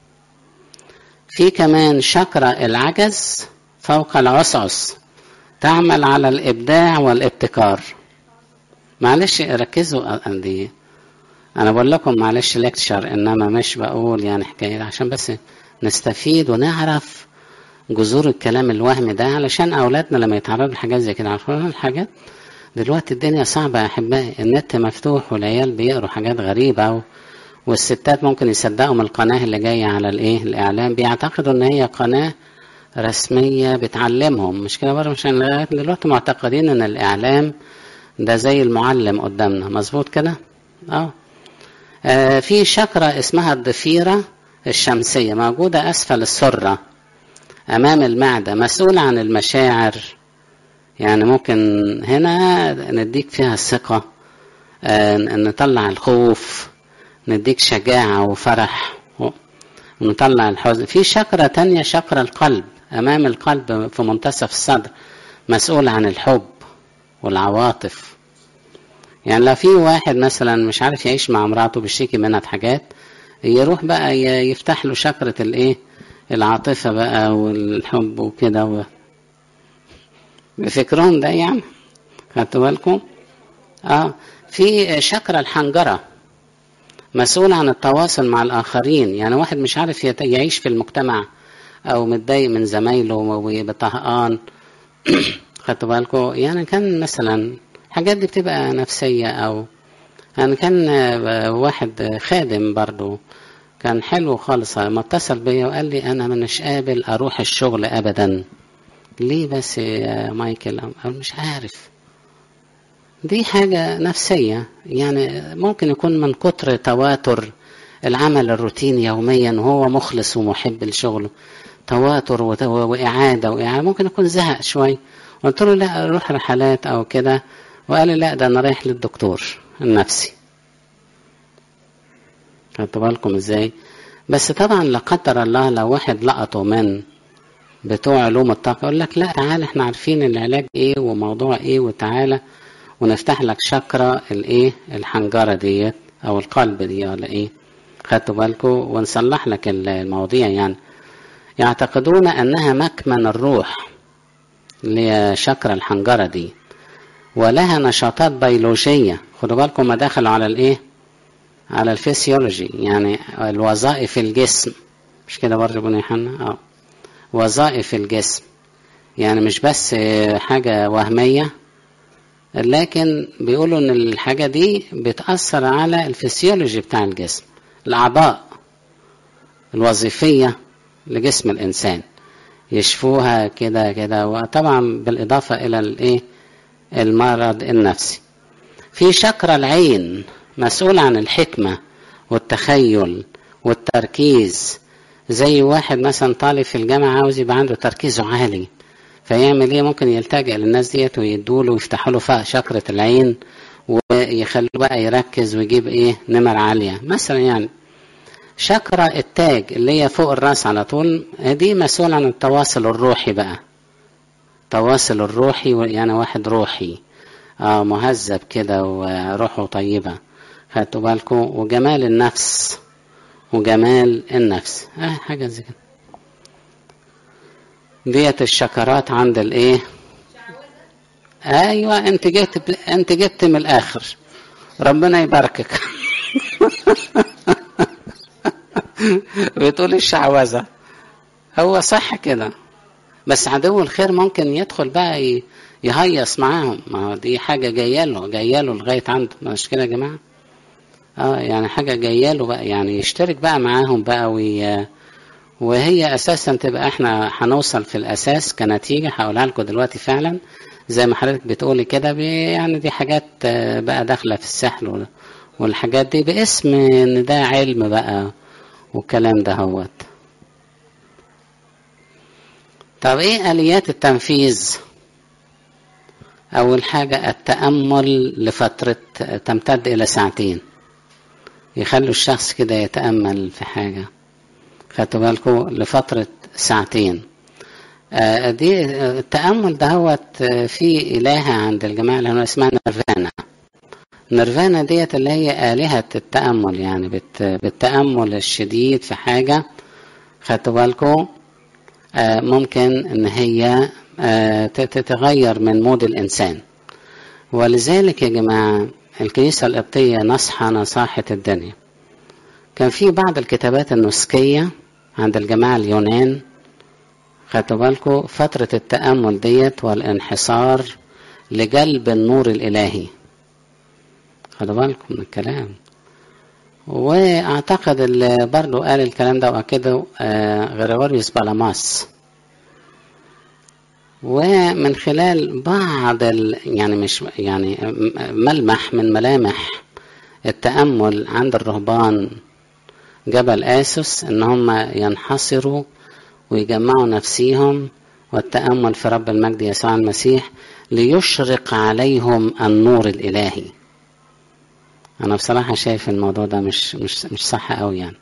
في كمان شكرة العجز فوق العصعص تعمل على الإبداع والابتكار. معلش ركزوا عندي انا بقول لكم معلش ليكتشر انما مش بقول يعني حكايه عشان بس نستفيد ونعرف جذور الكلام الوهمي ده علشان اولادنا لما يتعرضوا لحاجات زي كده عارفين الحاجات دلوقتي الدنيا صعبه يا احبائي، النت مفتوح والعيال بيقروا حاجات غريبه والستات ممكن يصدقوا من القناه اللي جايه على الايه الاعلام بيعتقدوا ان هي قناه رسميه بتعلمهم، مش كده برضه؟ عشان دلوقتي معتقدين ان الاعلام ده زي المعلم قدامنا، مظبوط كده؟ اه. آه في شكرة اسمها الضفيرة الشمسية موجودة أسفل السرة أمام المعدة، مسؤولة عن المشاعر، يعني ممكن هنا نديك فيها الثقة، آه نطلع الخوف، نديك شجاعة وفرح ونطلع الحزن. في شكرة تانية شكرة القلب أمام القلب في منتصف الصدر، مسؤولة عن الحب والعواطف. يعني لو في واحد مثلا مش عارف يعيش مع مراته بيشتكي منها حاجات يروح بقى يفتح له شكرة الايه العاطفة بقى والحب وكده و... بفكرهم ده يعني خدتوا بالكم؟ اه في شكرا الحنجرة، مسؤول عن التواصل مع الآخرين. يعني واحد مش عارف يعيش في المجتمع أو متضايق من زمايله وبطهقان خدتوا بالكم؟ يعني كان مثلا الحاجات دي بتبقى نفسية. أو يعني كان واحد خادم برضو كان حلو خالص، ما اتصل بيا وقال لي أنا مش قابل أروح الشغل أبدا. ليه بس يا مايكل؟ مش عارف، دي حاجة نفسية. يعني ممكن يكون من كتر تواتر العمل الروتيني يوميا وهو مخلص ومحب لشغله، تواتر وإعادة وإعادة، ممكن يكون زهق شوي. قلت له لا أروح رحلات أو كده، وقال لي لا ده أنا رايح للدكتور النفسي. خدتوا بالكم إزاي؟ بس طبعا لا قدر الله لو واحد لقطه من بتوع علوم الطاقة يقول لك لا تعالى احنا عارفين العلاج ايه وموضوع ايه، وتعالى ونفتح لك شكرا الايه الحنجرة ديت او القلب دي ولا ايه. خدتوا بالكم؟ ونصلح لك المواضيع. يعني يعتقدون انها مكمن الروح اللي هي شكرا الحنجرة دي، ولها نشاطات بيولوجية. خدوا بالكم ما دخلوا على الايه، على الفسيولوجي، يعني الوظائف الجسم. مش كده برضه بني حنا؟ اه وظائف الجسم، يعني مش بس حاجة وهمية، لكن بيقولوا ان الحاجة دي بتأثر على الفسيولوجي بتاع الجسم، الأعضاء الوظيفية لجسم الإنسان يشفوها كده كده، وطبعا بالإضافة إلى الايه المرض النفسي. في شكرا العين مسؤول عن الحكمة والتخيل والتركيز. زي واحد مثلا طالب في الجامعة عاوز يبقى عنده تركيزه عالي، فيعمل ايه؟ ممكن يلتجئ للناس ديت ويدوله ويفتحوا له فيها شكرة العين ويخلوه بقى يركز ويجيب ايه نمر عالية مثلا. يعني شكرة التاج اللي هي فوق الراس على طول، دي مسؤول عن التواصل الروحي بقى، التواصل الروحي، يعني واحد روحي آه مهذب كده وروحه طيبة. خدتوا بالكم؟ وجمال النفس، وجمال النفس اه حاجة زي كده. ديت الشكرات عند الايه. ايوه انت جيت ب... انت جبت من الاخر، ربنا يباركك. بتقول الشعوذة، هو صح كده، بس عدو الخير ممكن يدخل بقى ي... يهيص معاهم. ما دي حاجة جايه له جايه له لغاية عنده، مش كده يا جماعة؟ اه يعني حاجة جايه له بقى، يعني يشترك بقى معاهم بقى وي... وهي اساسا تبقى احنا هنوصل في الاساس كنتيجة هقولها لكم دلوقتي فعلا زي ما حضرتك بتقولي كده. يعني دي حاجات بقى داخلة في السحر والحاجات دي باسم ان ده علم بقى والكلام ده هوت. طب ايه اليات التنفيذ؟ اول حاجة التأمل لفترة تمتد الى ساعتين، يخلوا الشخص كده يتأمل في حاجة. خدتوا بالكم؟ لفترة ساعتين. آه دي التأمل ده هوت في إلهة عند الجماعة اللي اسمها نيرفانا. نيرفانا ديت اللي هي آلهة التأمل، يعني بت بالتأمل الشديد في حاجة. خدتوا بالكم؟ آه ممكن ان هي آه تتغير من مود الإنسان. ولذلك يا جماعة الكنيسة القبطية نصحة نصاحة الدنيا. كان في بعض الكتابات النسكية عند الجماعة اليونان، خدتوا بالكم؟ فترة التأمل ديت والانحصار لجلب النور الإلهي. خدوا بالكم من الكلام. واعتقد اللي برضو قال الكلام ده وأكده آه غريغوريوس بالاماس. ومن خلال بعض ال يعني مش يعني ملمح من ملامح التأمل عند الرهبان جبل آسوس ان هم ينحصروا ويجمعوا نفسيهم والتأمل في رب المجد يسوع المسيح ليشرق عليهم النور الإلهي. أنا بصراحة شايف الموضوع ده مش مش مش صح أوي، يعني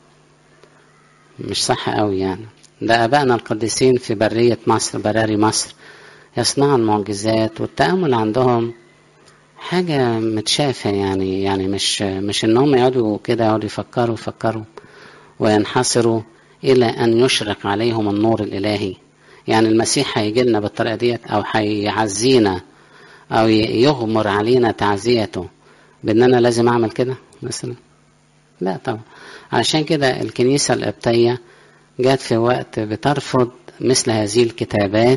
مش صح أوي. يعني ده أبائنا القديسين في برية مصر، براري مصر، يصنعوا المعجزات، والتأمل عندهم حاجة متشافة. يعني يعني مش مش إنهم يقعدوا كده يقعدوا يفكروا يفكروا وينحصروا إلى أن يشرق عليهم النور الإلهي. يعني المسيح هيجي لنا بالطريقة ديت أو هيعزينا او يغمر علينا تعزيته باننا لازم اعمل كده مثلا؟ لا طبعا. عشان كده الكنيسة القبطية جات في وقت بترفض مثل هذه الكتابات،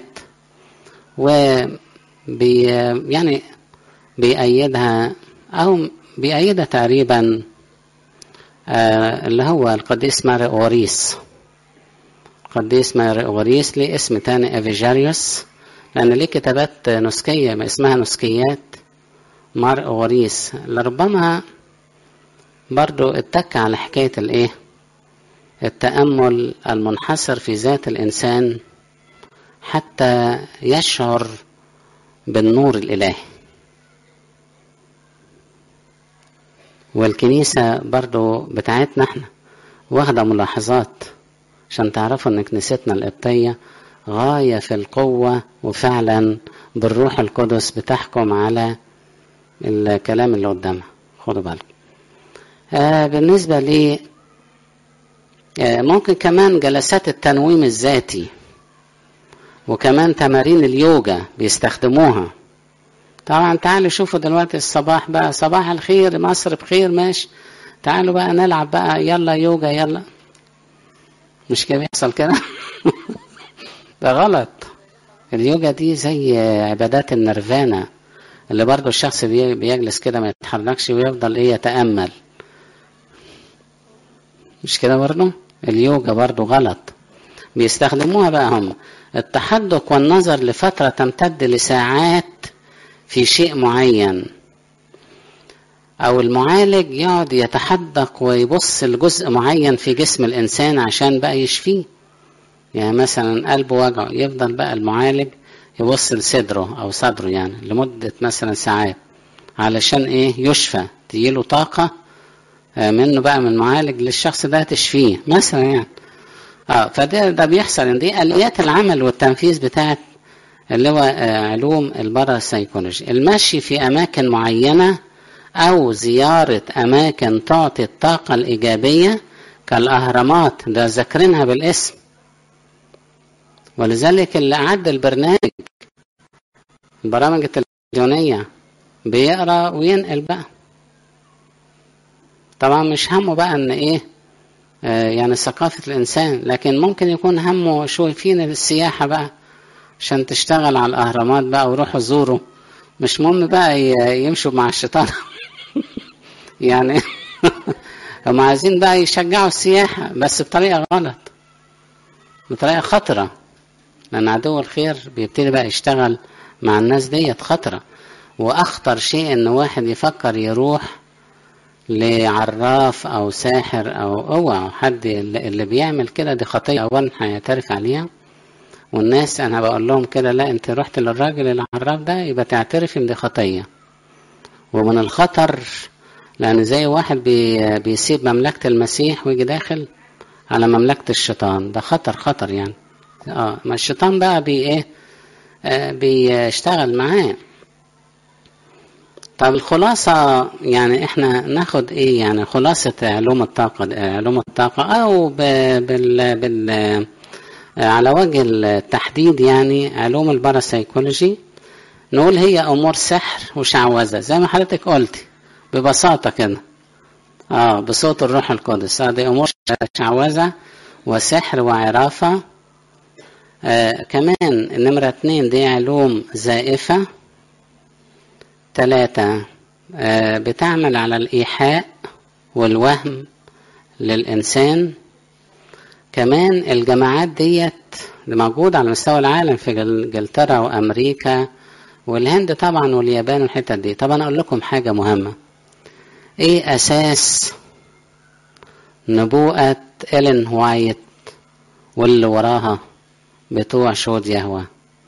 وبي يعني بيأيدها او بيأيدها تقريبا آه اللي هو القديس ماري أوريس. القديس ماري أوريس ليه اسم تاني افيجاريوس، لان ليه كتابات نسكية اسمها نسكيات مار أوريس، لربما برضو اتك على حكاية الايه التأمل المنحصر في ذات الإنسان حتى يشعر بالنور الإلهي. والكنيسة برضو بتاعتنا احنا واخدة ملاحظات عشان تعرفوا ان كنيستنا القبطية غاية في القوة، وفعلا بالروح القدس بتحكم على الكلام اللي قدامها. خدوا بالكم. آه بالنسبة لي آه ممكن كمان جلسات التنويم الذاتي، وكمان تمارين اليوجا بيستخدموها. طبعا تعالوا شوفوا دلوقتي الصباح بقى، صباح الخير مصر بخير، ماشي تعالوا بقى نلعب بقى، يلا يوجا يلا. مش كده بيحصل كده؟ ده غلط. اليوجا دي زي عبادات النيرفانا اللي برضو الشخص بيجلس كده ما يتحركش ويفضل ايه يتأمل. مش كده برضو؟ اليوجا برضو غلط. بيستخدموها بقى هم التحدق والنظر لفترة تمتد لساعات في شيء معين، او المعالج يقعد يتحدق ويبص لجزء معين في جسم الانسان عشان بقى يشفيه. يعني مثلا قلبه وجعه، يفضل بقى المعالج يبص لصدره او صدره يعني لمدة مثلا ساعات علشان ايه يشفى، تجيله طاقة منه بقى من المعالج للشخص ده تشفيه مثلا يعني. اه فده ده بيحصل. دي آليات العمل والتنفيذ بتاعت اللي هو علوم الباراسايكولوجي. المشي في اماكن معينة او زيارة اماكن تعطي الطاقة الايجابية كالاهرامات، ده ذكرينها بالاسم. ولذلك اللي اعد البرنامج البرامج التلفزيونية بيقرأ وينقل بقى. طبعا مش همه بقى ان ايه آه يعني ثقافة الانسان، لكن ممكن يكون همه شوي فين السياحة بقى عشان تشتغل على الاهرامات بقى وروحوا زوروا. مش مهم بقى يمشوا مع الشيطان يعني هم عايزين بقى يشجعوا السياحة بس بطريقة غلط، بطريقة خطرة، لأن عدو الخير بيبتدي بقى يشتغل مع الناس ديت خطرة. وأخطر شيء إن واحد يفكر يروح لعراف أو ساحر أو أوعى حد اللي بيعمل كده، دي خطية أولا هيعترف عليها. والناس أنا بقول لهم كده لا أنت رحت للراجل العراف ده يبقى تعترف إن دي خطية ومن الخطر، لأن زي واحد بي بيسيب مملكة المسيح ويجي داخل على مملكة الشيطان، ده خطر خطر يعني. اه ما الشيطان بقى بي ايه آه بيشتغل معاه. طب الخلاصة يعني احنا ناخد ايه يعني خلاصة علوم الطاقة علوم الطاقة او بال بال على وجه التحديد يعني علوم الباراسايكولوجي نقول هي امور سحر وشعوذة زي ما حضرتك قلتي ببساطة كده اه بصوت الروح القدس. هذه امور شعوذة وسحر وعرافة. آه كمان نمرة اتنين دي علوم زائفة. تلاتة آه بتعمل على الإيحاء والوهم للإنسان. كمان الجماعات ديت موجودة على مستوى العالم في انجلترا وأمريكا والهند طبعا واليابان والحتة دي. طبعا أقول لكم حاجة مهمة، إيه أساس نبوءة إلين وايت واللي وراها بتوع شهود يهوه؟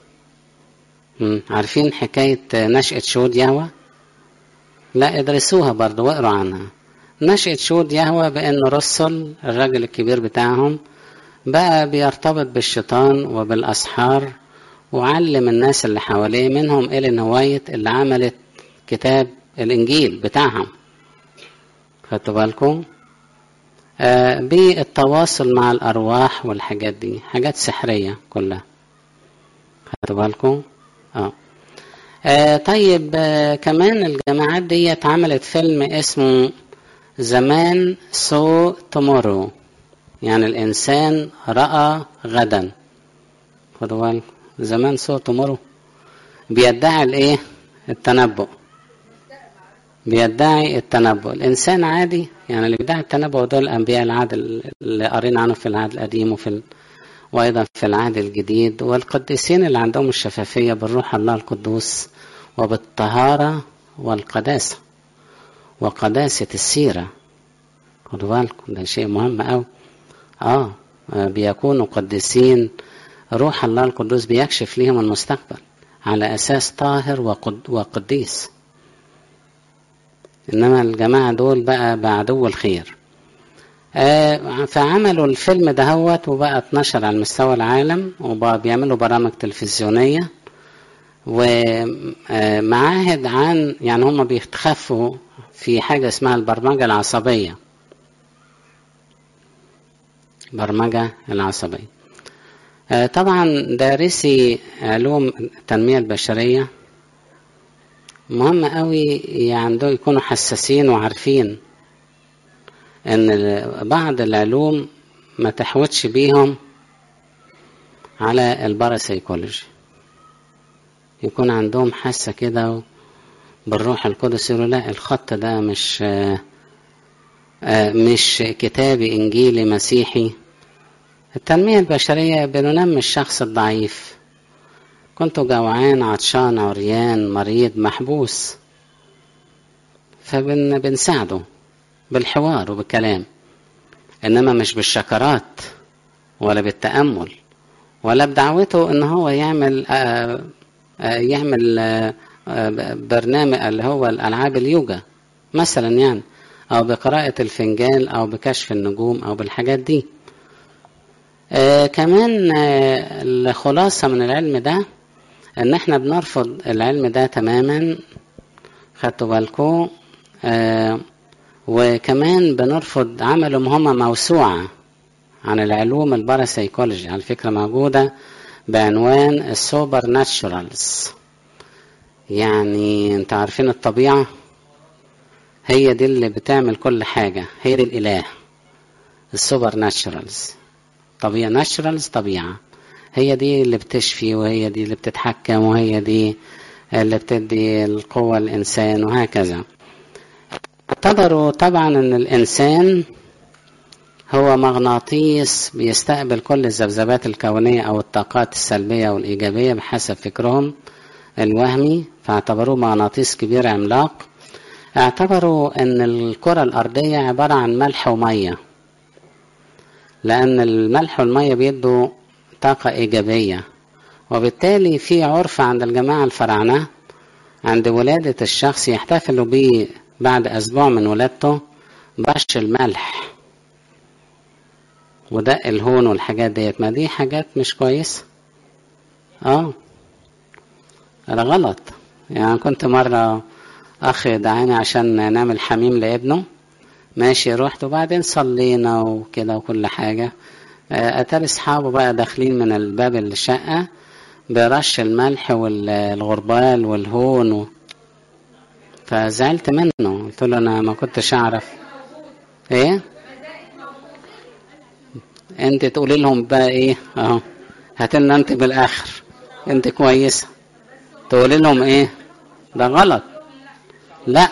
عارفين حكاية نشأة شهود يهوه؟ لا ادرسوها برضو واقروا عنها. نشأة شهود يهوه بأن رسل الراجل الكبير بتاعهم بقى بيرتبط بالشيطان وبالأسحار وعلم الناس اللي حواليه، منهم إلين وايت اللي عملت كتاب الإنجيل بتاعهم. خدتوا بالكم؟ آه بالتواصل مع الأرواح والحاجات دي حاجات سحرية كلها. خدتوا بالكم؟ اه آه طيب آه كمان الجماعات دي عملت فيلم اسمه زمان سو تومورو، يعني الإنسان رأى غدا. خدوا بالكم، زمان سو تومورو بيدعي الايه؟ التنبؤ. بيدعي التنبؤ. الإنسان عادي، يعني اللي بيدعي التنبؤ دول الأنبياء العهد اللي قرينا عنه في العهد القديم وفي ال... وأيضا في العهد الجديد، والقديسين اللي عندهم الشفافية بالروح الله القدوس وبالطهارة والقداسة وقداسة السيرة. خدوا بالكم، ده شيء مهم أوي. آه بيكونوا قديسين، روح الله القدوس بيكشف لهم المستقبل على أساس طاهر وقد... وقديس. إنما الجماعة دول بقى بعدو الخير. آه فعملوا الفيلم دهوت وبقى اتنشر على مستوى العالم، وبقى بيعملوا برامج تلفزيونية ومعاهد عن، يعني هم بيتخفوا في حاجة اسمها البرمجة العصبية. برمجة العصبية. آه طبعا دارسي علوم التنمية البشرية مهم قوي، يعني يكونوا حساسين وعارفين ان بعض العلوم ما تحوتش بيهم على الباراسيكولوجي. يكون عندهم حاسة كده بالروح القدس، يقولوا لا الخط ده مش مش كتابي انجيلي مسيحي. التنمية البشرية بننمي الشخص الضعيف. كنت جوعان عطشان عريان مريض محبوس، فبنساعده بالحوار وبالكلام، انما مش بالشكرات ولا بالتأمل ولا بدعوته ان هو يعمل آآ آآ يعمل آآ برنامج اللي هو الالعاب اليوجا مثلا، يعني او بقراءة الفنجان او بكشف النجوم او بالحاجات دي. كمان الخلاصة من العلم ده ان احنا بنرفض العلم ده تماما. خدتوا بالكم؟ آه وكمان بنرفض عملهم هم موسوعة عن العلوم الباراسيكولوجي، على فكرة موجودة بعنوان السوبر ناتشورالز. يعني انت عارفين الطبيعة هي دي اللي بتعمل كل حاجة، هي دي الإله. السوبر ناتشورالز طبيعة، ناتشورالز طبيعة، هي دي اللي بتشفي وهي دي اللي بتتحكم وهي دي اللي بتدي القوة الإنسان وهكذا. اعتبروا طبعا ان الإنسان هو مغناطيس بيستقبل كل الذبذبات الكونية أو الطاقات السلبية والإيجابية بحسب فكرهم الوهمي، فاعتبروه مغناطيس كبير عملاق. اعتبروا ان الكرة الأرضية عبارة عن ملح ومية، لأن الملح والمية بيدوا طاقة إيجابية، وبالتالي في عرف عند الجماعة الفراعنة عند ولادة الشخص يحتفلوا به بعد أسبوع من ولادته برش الملح ودق الهون والحاجات ديت. ما دي حاجات مش كويسة. اه ده غلط. يعني كنت مرة أخ دعاني عشان نعمل حميم لابنه، ماشي رحت وبعدين صلينا وكده وكل حاجة. أتاري أصحابه بقى داخلين من الباب الشقة برش الملح والغربال والهون و... فزعلت منه، قلت له أنا ما كنتش أعرف. إيه أنت تقولي لهم بقى إيه؟ أهو هاتلنا أنت بالآخر، أنت كويسة تقولي لهم إيه؟ ده غلط. لا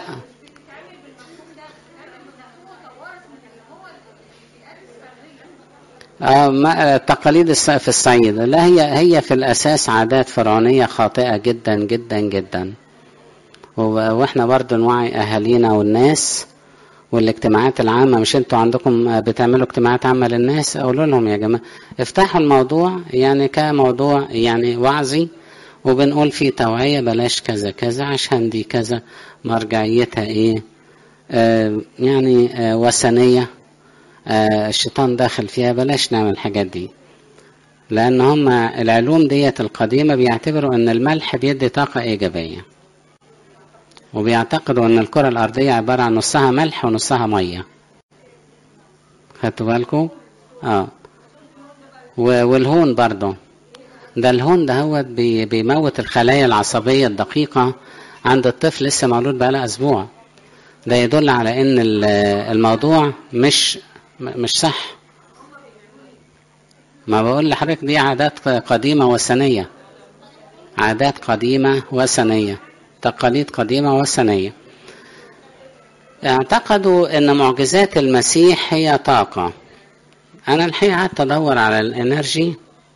آه ما تقاليد في الصعيد لا، هي هي في الأساس عادات فرعونية خاطئة جدا جدا جدا. واحنا برضو نوعي أهالينا والناس والاجتماعات العامة. مش انتوا عندكم بتعملوا اجتماعات عامة للناس؟ اقولوا لهم يا جماعة افتحوا الموضوع يعني كموضوع يعني وعظي، وبنقول فيه توعية، بلاش كذا كذا عشان دي كذا مرجعيتها ايه آه يعني آه وثنية، آه الشيطان داخل فيها، بلاش نعمل الحاجات دي. لان هم العلوم ديت القديمة بيعتبروا ان الملح بيدي طاقة ايجابية، وبيعتقدوا ان الكرة الارضية عبارة عن نصها ملح ونصها مية. خدتوا بالكم؟ اه والهون برضو ده الهون ده هو بي بيموت الخلايا العصبية الدقيقة عند الطفل لسه مولود بقى له أسبوع. ده يدل على إن الموضوع مش مش صح. ما بقول لحضرتك دي عادات قديمة وثنية، عادات قديمة وثنية، تقاليد قديمة وثنية. اعتقدوا ان معجزات المسيح هي طاقة. انا الحقيقة قعدت ادور على الانرجي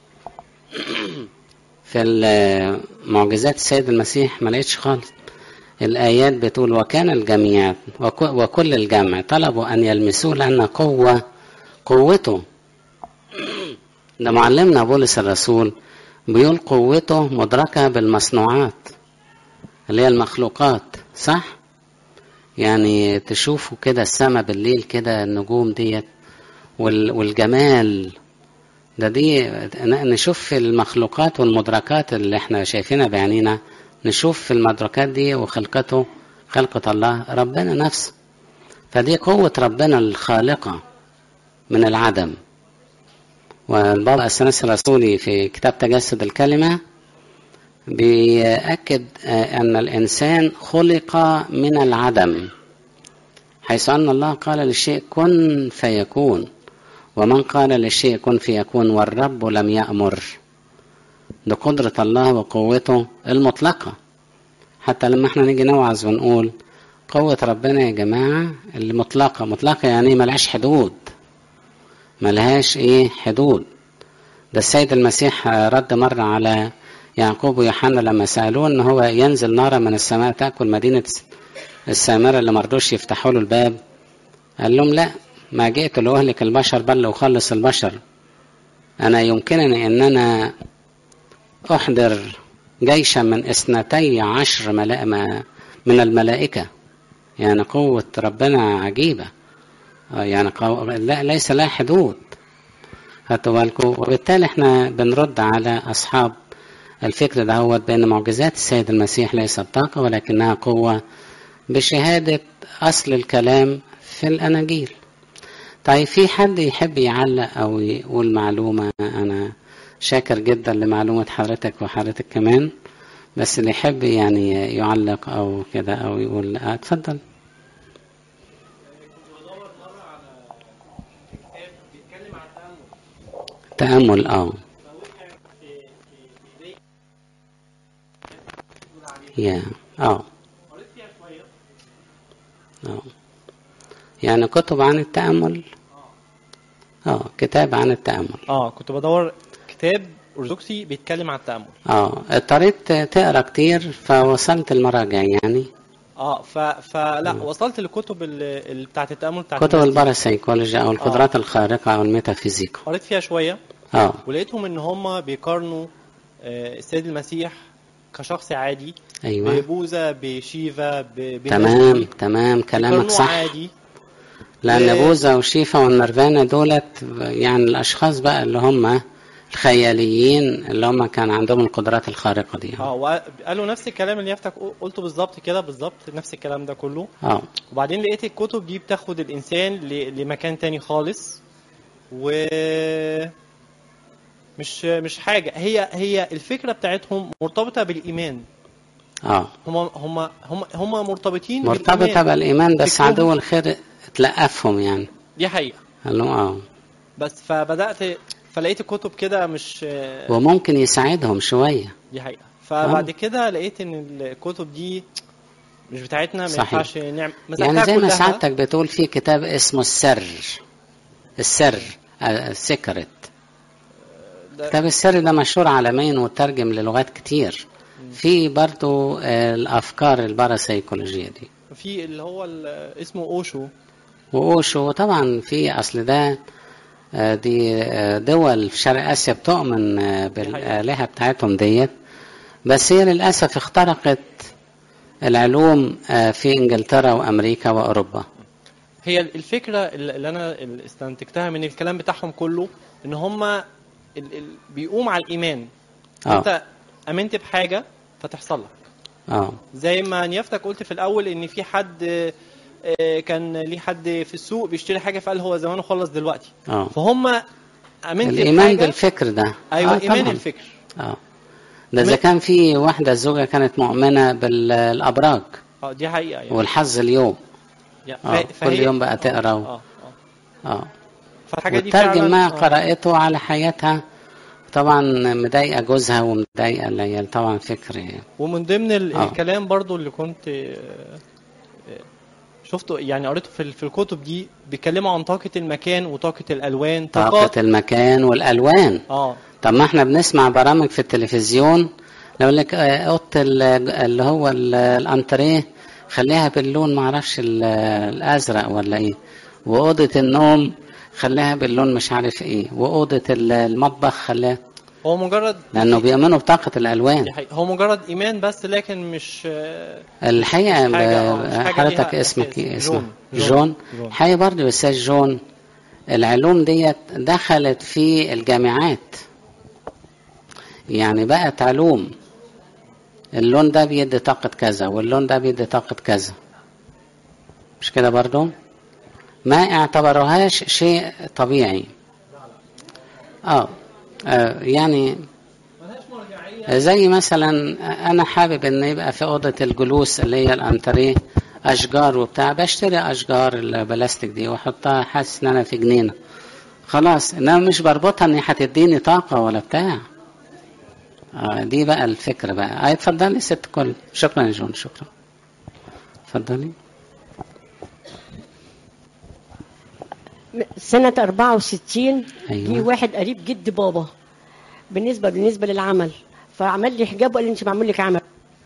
في معجزات السيد المسيح، ما لقيتش خالص. الايات بتقول وكان الجميع وكل الجمع طلبوا ان يلمسوه لان قوة قوته. ده معلمنا بولس الرسول بيقول قوته مدركة بالمصنوعات اللي هي المخلوقات، صح؟ يعني تشوفوا كده السماء بالليل كده النجوم ديت والجمال ده، دي نشوف في المخلوقات والمدركات اللي احنا شايفينها بعينينا، نشوف في المدركات دي وخلقته، خلقة الله ربنا نفسه. فدي قوة ربنا الخالقة من العدم. والبابا الثالث الرسولي في كتاب تجسد الكلمة بيأكد أن الإنسان خلق من العدم، حيث أن الله قال للشيء كن فيكون، ومن قال للشيء كن فيكون والرب لم يأمر. ده قدرة الله وقوته المطلقة. حتى لما احنا نيجي نوعظ ونقول قوة ربنا يا جماعة اللي مطلقة، مطلقة يعني ملهاش حدود، ملهاش ايه حدود. ده السيد المسيح رد مرة على يعقوب ويوحنا لما سألوه ان هو ينزل نارا من السماء تأكل مدينة السامرة اللي مرضوش يفتحوا له الباب. قال لهم لا، ما جئت لأهلك البشر بل لأخلص البشر. أنا يمكنني أن أنا أحضر جيشا من اثنتي عشر من الملائكة. يعني قوة ربنا عجيبة، يعني قو... لا ليس لها حدود. هاتوا بالكم. وبالتالي احنا بنرد على أصحاب الفكر ده هو بأن معجزات السيد المسيح ليست طاقة ولكنها قوة بشهادة أصل الكلام في الأناجيل. طيب في حد يحب يعلق أو يقول معلومة؟ أنا شاكر جدا لمعلومة حضرتك وحضرتك كمان، بس اللي يحب يعني يعلق أو كده أو يقول اتفضل. تأمل اه يا اه اه يعني كتب عن التأمل. اه كتاب عن التأمل. اه كنت بدور كتاب أرثوذكسي بيتكلم عن التأمل. اه اضطريت تقرا كتير فوصلت المراجع يعني. اه ف فلا م. وصلت للكتب اللي بتاعت التأمل بتاعت كتب الباراسايكولوجيا او القدرات آه. الخارقة او الميتافيزيقا. قريت فيها شوية اه ولقيتهم ان هم بيقارنوا آه السيد المسيح كشخص عادي أيوة. ببوذا بشيفا ب... تمام تمام كلامك صح عادي. لأن بوذا وشيفا والنرفانة دولت يعني الأشخاص بقى اللي هم الخياليين اللي هم كان عندهم القدرات الخارقة دي. اه وقالوا نفس الكلام اللي يفتك قلته بالظبط كده، بالظبط نفس الكلام ده كله. اه وبعدين لقيت الكتب دي بتاخد الإنسان ل... لمكان تاني خالص، و مش مش حاجة، هي هي الفكرة بتاعتهم مرتبطة بالإيمان. اه هم هم هم هم مرتبطين مرتبطة بالإيمان, بالإيمان بس عدو الخير تلقفهم يعني. دي حقيقة. قالوا اه بس فبدأت فلقيت الكتب كده مش وممكن يساعدهم شوية. دي حقيقة. فبعد آه. كده لقيت ان الكتب دي مش بتاعتنا، ما ينفعش نعمل يعني زي ما سعادتك بتقول في كتاب اسمه السر السر السكرت. كتاب السر ده مشهور عالميا وترجم للغات كتير. في برضو الافكار الباراسايكولوجيه دي، في اللي هو اسمه اوشو. واوشو طبعا في اصل ده دي دول في شرق اسيا بتؤمن بالالهه بتاعتهم ديت، بس هي للاسف اخترقت العلوم في انجلترا وامريكا واوروبا. هي الفكره اللي انا استنتجتها من الكلام بتاعهم كله ان هم بيقوم على الايمان. أوه. انت امنت بحاجه فتحصل لك. اه زي ما نيافتك قلت في الاول ان في حد كان ليه حد في السوق بيشتري حاجه فقال هو زمانه خلص دلوقتي. أوه. فهم امنت الايمان بالفكر ده. ايوه آه ايمان الفكر. اه ده اذا كان في واحده زوجه كانت مؤمنه بالابراج اه دي حقيقه يعني. والحظ اليوم آه. كل يوم بقى تقرا اه اه, آه. فالحاجه دي وترجم ما آه. قرأته على حياتها، طبعا مضايقه جوزها ومضايقه العيال، طبعا فكر. ومن ضمن ال... آه. الكلام برضو اللي كنت شفته يعني قريته في في الكتب دي، بيتكلموا عن طاقه المكان وطاقه الالوان. طاقه المكان والالوان. اه طب ما احنا بنسمع برامج في التلفزيون لو لك اوضه اللي هو الانتريه خليها باللون ما اعرفش الازرق ولا ايه، واوضه النوم خليها باللون مش عارف ايه، واوضه المطبخ خليها. هو مجرد لانه بيؤمنوا بطاقه الالوان. هو مجرد ايمان بس، لكن مش الحقيقه مش حاجة حضرتك اسمك ايه؟ اسمك جون, جون. جون. الحقيقه برضه استاذ جون، العلوم ديت دخلت في الجامعات، يعني بقت علوم. اللون ده بيدي طاقة كذا واللون ده بيدي طاقة كذا، مش كده برضو؟ ما اعتبروهاش شيء طبيعي. اه, آه يعني زي مثلا انا حابب ان يبقى في اوضة الجلوس اللي هي الانتريه اشجار وبتاع، بشتري اشجار البلاستيك دي واحطها، حاسس ان انا في جنينة خلاص، انما مش بربطها ان هتديني طاقة ولا بتاع. آه دي بقى الفكرة بقى. آه اتفضلي ست كل. شكرا يا جون. شكرا. اتفضلي. سنة أربعة وستين أيوة. جه واحد قريب جد بابا بالنسبة بالنسبة للعمل، فعمل لي حجاب وقال لي انت بعمل لك عمل.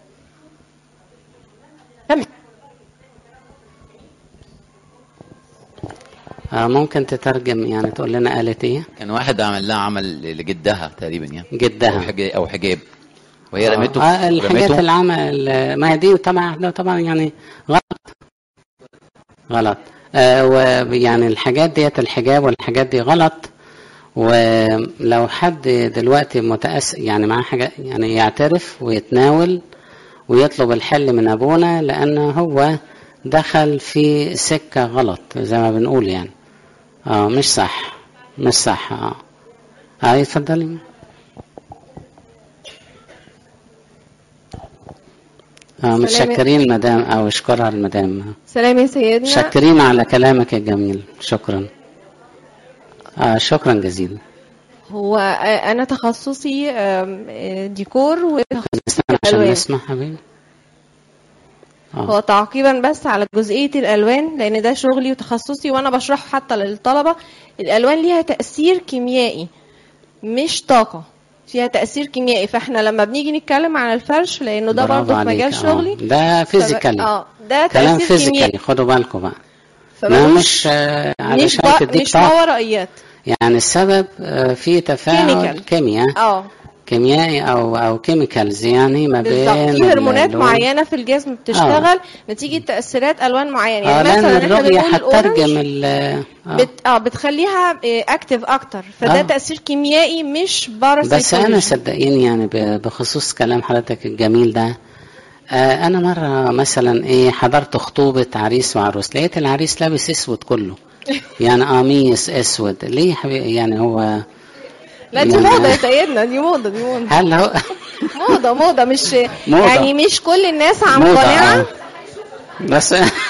آه ممكن تترجم يعني تقول لنا قالت ايه؟ كان واحد عمل لها عمل لجدها تقريبا يعني جدها او حجاب, أو حجاب. وهي آه. رمته آه الحاجات رمته. العمل ما هي دي طبعا طبعا يعني غلط غلط آه ويعني الحاجات ديت الحجاب والحاجات دي غلط. ولو حد دلوقتي متأسف يعني معاه حاجة يعني يعترف ويتناول ويطلب الحل من ابونا، لانه هو دخل في سكة غلط زي ما بنقول يعني. اه مش صح مش صح. اه اه اتفضلي. اه متشكرين مدام، او اشكرها المدام. سلام يا سيدنا. شكرين على كلامك الجميل. شكرا. اه شكرا جزيلا. هو انا تخصصي ديكور وتخصصي الالوان. نسمع حبيبي. هو تعقيبا بس على جزئية الألوان، لأن ده شغلي وتخصصي وأنا بشرحه حتى للطلبة. الألوان ليها تأثير كيميائي مش طاقة، فيها تأثير كيميائي. فاحنا لما بنيجي نتكلم عن الفرش، لأنه ده برضه في مجال شغلي. آه. ده فيزيكالي. اه ده كلام تأثير فيزيكالي. خدوا بالكم بقى. ما مش آه مش بق... مش ماورائيات. يعني السبب آه في تفاعل كيمياء اه كيميائي او او كيميكالز يعني ما بين في هرمونات معينه في الجسم بتشتغل آه. نتيجه تاثيرات الوان معينه. يعني آه مثلا الرؤيه هتترجم ال اه بت... اه بتخليها اكتف اكتر، فده آه. تاثير كيميائي مش باراسيتولوجي. بس انا صدقيني يعني بخصوص كلام حضرتك الجميل ده، آه انا مره مثلا ايه حضرت خطوبه عريس وعروس، لقيت العريس لابس اسود كله يعني قميص اسود. ليه يا حبيبي؟ يعني هو لا دي يعني موضة يا سيدنا، دي موضة دي موضة هل هو موضة موضة مش موضة. يعني مش كل الناس عن قناعة آه. بس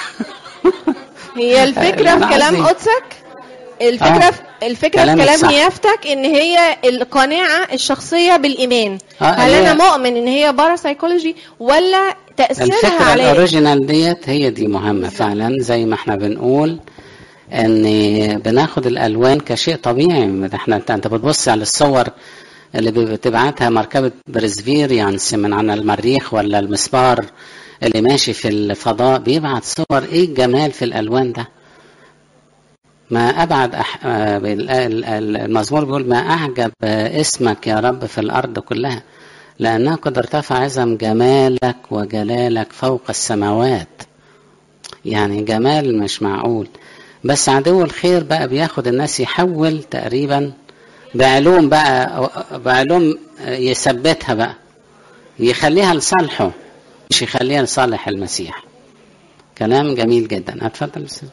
هي الفكرة في كلام قدسك، الفكرة آه. في الفكرة في كلام نيافتك ان هي القناعة الشخصية بالإيمان. آه. هل انا مؤمن ان هي باراسايكولوجي ولا تأثيرها الفكرة على الاوريجينال ديت هي دي مهمة فعلا، زي ما احنا بنقول ان بناخد الالوان كشيء طبيعي. احنا انت بتبص على الصور اللي بتبعتها مركبة برزفيريانس من عن المريخ ولا المسبار اللي ماشي في الفضاء، بيبعت صور ايه الجمال في الالوان ده. ما ابعد أح... المزمور بيقول ما اعجب اسمك يا رب في الارض كلها، لانها قد ارتفع عظم جمالك وجلالك فوق السماوات. يعني جمال مش معقول. بس عدو الخير بقى بياخد الناس يحول تقريبا بعلوم بقى بعلوم يثبتها بقى، يخليها لصالحه مش يخليها لصالح المسيح. كلام جميل جدا. اتفضل استاذ.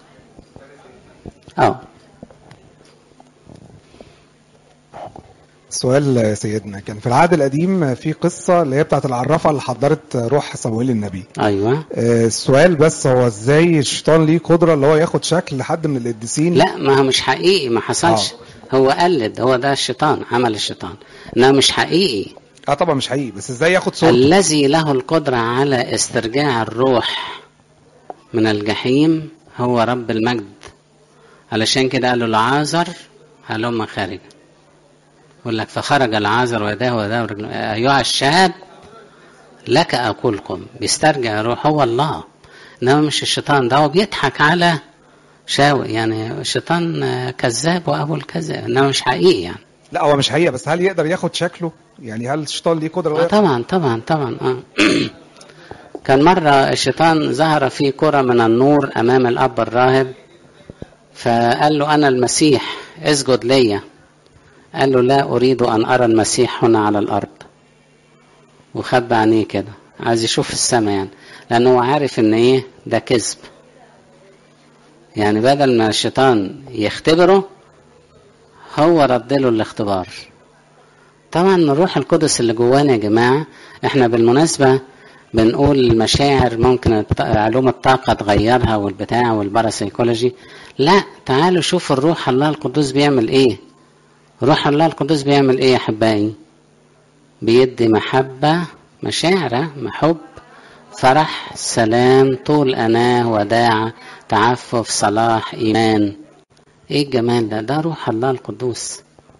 اه سؤال سيدنا، كان في العهد القديم في قصة اللي هي بتاعت العرافة اللي حضرت روح صموئيل النبي. ايوه. السؤال بس هو ازاي الشيطان ليه قدرة اللي هو ياخد شكل حد من القديسين؟ لا، ما هو مش حقيقي، ما حصلش. آه. هو قلد، هو ده الشيطان، عمل الشيطان، انه مش حقيقي. اه طبعا مش حقيقي، بس ازاي ياخد صورته؟ الذي له القدرة على استرجاع الروح من الجحيم هو رب المجد. علشان كده قالوا لعازر هلم خارج. يقول لك فخرج العازر ويداه ويداه ورجله. ايها الشاب لك اقولكم، بيسترجع الروح هو الله، انما مش الشيطان. ده هو بيضحك على شاوي، يعني الشيطان كذاب وابو الكذاب، انما مش حقيقي يعني. لا هو مش حقيقي، بس هل يقدر ياخد شكله؟ يعني هل الشيطان ليه قدرة؟ آه طبعا طبعا طبعا. اه كان مرة الشيطان ظهر في كرة من النور امام الاب الراهب، فقال له انا المسيح اسجد ليا. قال له لا اريد ان ارى المسيح هنا على الارض، وخبى عينيه كده، عايز يشوف السماء يعني، لانه هو عارف ان ايه ده كذب. يعني بدل ما الشيطان يختبره هو رد له الاختبار. طبعا الروح القدس اللي جوانا يا جماعه، احنا بالمناسبه بنقول المشاعر ممكن علوم الطاقه تغيرها والبتاع والباراسيكولوجي. لا، تعالوا شوفوا الروح الله القدس بيعمل ايه. روح الله القدس بيعمل ايه يا حبايبي؟ بيدي محبه، مشاعر، محب، فرح، سلام، طول اناه، وداعه، تعفف، صلاح، ايمان. ايه الجمال ده؟ ده روح الله القدوس.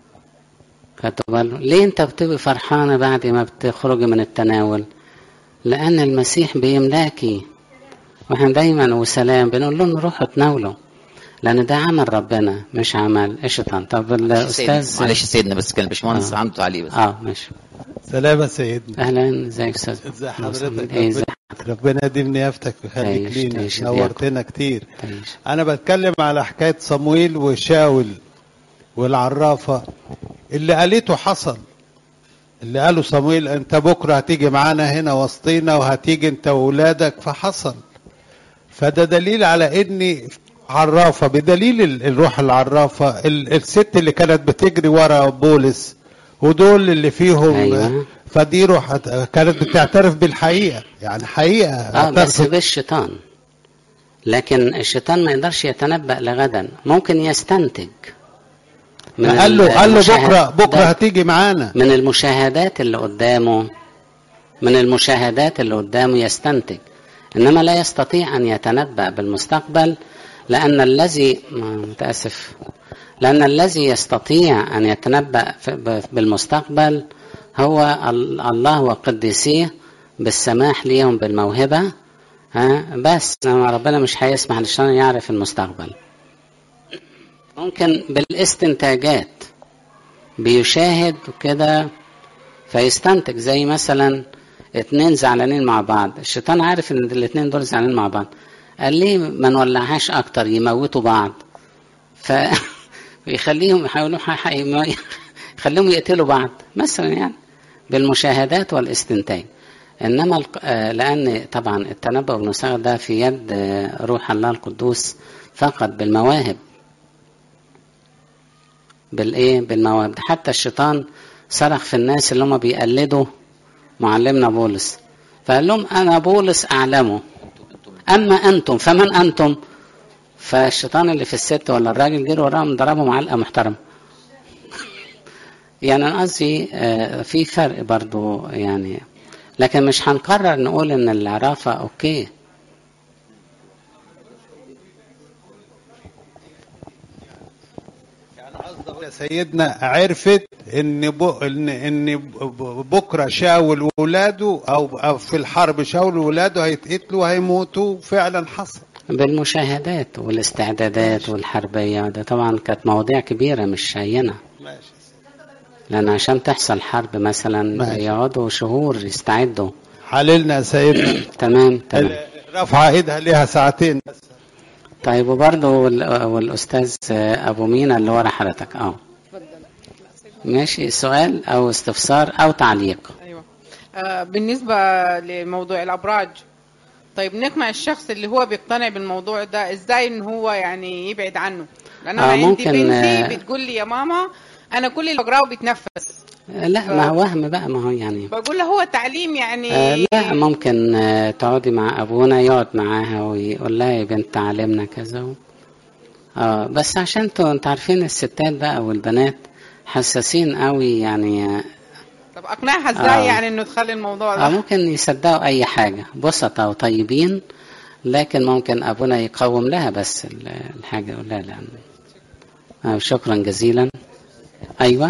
ليه انت بتبقى فرحانه بعد ما بتخرجي من التناول؟ لان المسيح بيملاكي، واحنا دايما وسلام بنقول لهم روحوا تناولوا، لان ده عمل ربنا مش عمل الشيطان. طب الاستاذ معلش سيدنا، بس كان الباشمهندس آه. عنده تعليق بس. اه ماشي. سلام يا سيدنا. اهلا، ازيك يا استاذ؟ ازي حضرتك؟ ايه ازاي؟ ربنا يديم نيافتك ويخليك لينا، نورتنا كتير. تعيش. انا بتكلم على حكايه صمويل وشاول والعرافه اللي قالته حصل. اللي قاله صمويل انت بكره هتيجي معانا هنا وسطينا وهتيجي انت واولادك، فحصل. فده دليل على ان عرافه، بدليل الروح العرافه الست اللي كانت بتجري ورا بولس ودول اللي فيهم. أيوة. فدي روح كانت بتعترف بالحقيقه، يعني حقيقه. اه بس بالشيطان، لكن الشيطان ما يقدرش يتنبأ لغدا، ممكن يستنتج. قال له قال له بكره بكره هتيجي معانا. من المشاهدات اللي قدامه من المشاهدات اللي قدامه يستنتج، انما لا يستطيع ان يتنبأ بالمستقبل، لان الذي متاسف لان الذي يستطيع ان يتنبأ بالمستقبل هو الله وقديسيه بالسماح ليهم بالموهبه. ها بس ربنا مش هيسمح للشيطان يعرف المستقبل. ممكن بالاستنتاجات بيشاهد كده فيستنتج، زي مثلا اتنين زعلانين مع بعض، الشيطان عارف ان الاتنين دول زعلانين مع بعض، قال ليه ما نولعهاش اكتر يموتوا بعض، ف ويخليهم يحاولوا يخليهم يقتلوا بعض مثلا، يعني بالمشاهدات والاستنتاج. انما لان طبعا التنبؤ بالمستقبل ده في يد روح الله القدوس فقط، بالمواهب، بالايه بالمواهب. حتى الشيطان صرخ في الناس اللي هم بيقلدوا معلمنا بولس، فقال لهم انا بولس اعلمه، اما انتم فمن انتم؟ فالشيطان اللي في الست ولا الراجل جري وراهم ضربهم علقه محترمه. يعني انا قصدي في فرق برضو يعني، لكن مش هنقرر نقول ان العرافه اوكي. يا سيدنا عرفت ان بو ان ان بكره شاول وولاده او, أو في الحرب شاول وولاده هيتقتلوا وهيموتوا، فعلا حصل بالمشاهدات والاستعدادات. ماشي. والحربيه ده طبعا كانت مواضيع كبيره مش هينه. ماشي. لان عشان تحصل حرب مثلا يقعدوا شهور يستعدوا. حللنا يا سيدنا. تمام تمام. رفع ايدها ليها ساعتين بس. طيب وبرضه والاستاذ ابو مينا اللي ورا حضرتك. اه ماشي، سؤال او استفسار او تعليق. ايوه. آه بالنسبه لموضوع الابراج، طيب نقنع الشخص اللي هو بيقتنع بالموضوع ده ازاي ان هو يعني يبعد عنه؟ لان انا آه عندي بنتي آه بتقول لي يا ماما انا كل اللي بقراه بيتنفس. لا ما هو وهم بقى، ما هو يعني بقول له هو تعليم يعني. آه لا ممكن آه تقعدي مع ابونا يقعد معاها ويقول لها يا بنت تعلمنا كذا و... اه بس عشان انتوا انت عارفين الستات بقى والبنات حساسين قوي يعني. طب اقنعها ازاي آه يعني انه تخلي الموضوع ده؟ آه ممكن يصدقوا اي حاجه، بسطة وطيبين، لكن ممكن ابونا يقوم لها بس الحاجه يقول لها لا. آه شكرا جزيلا. ايوه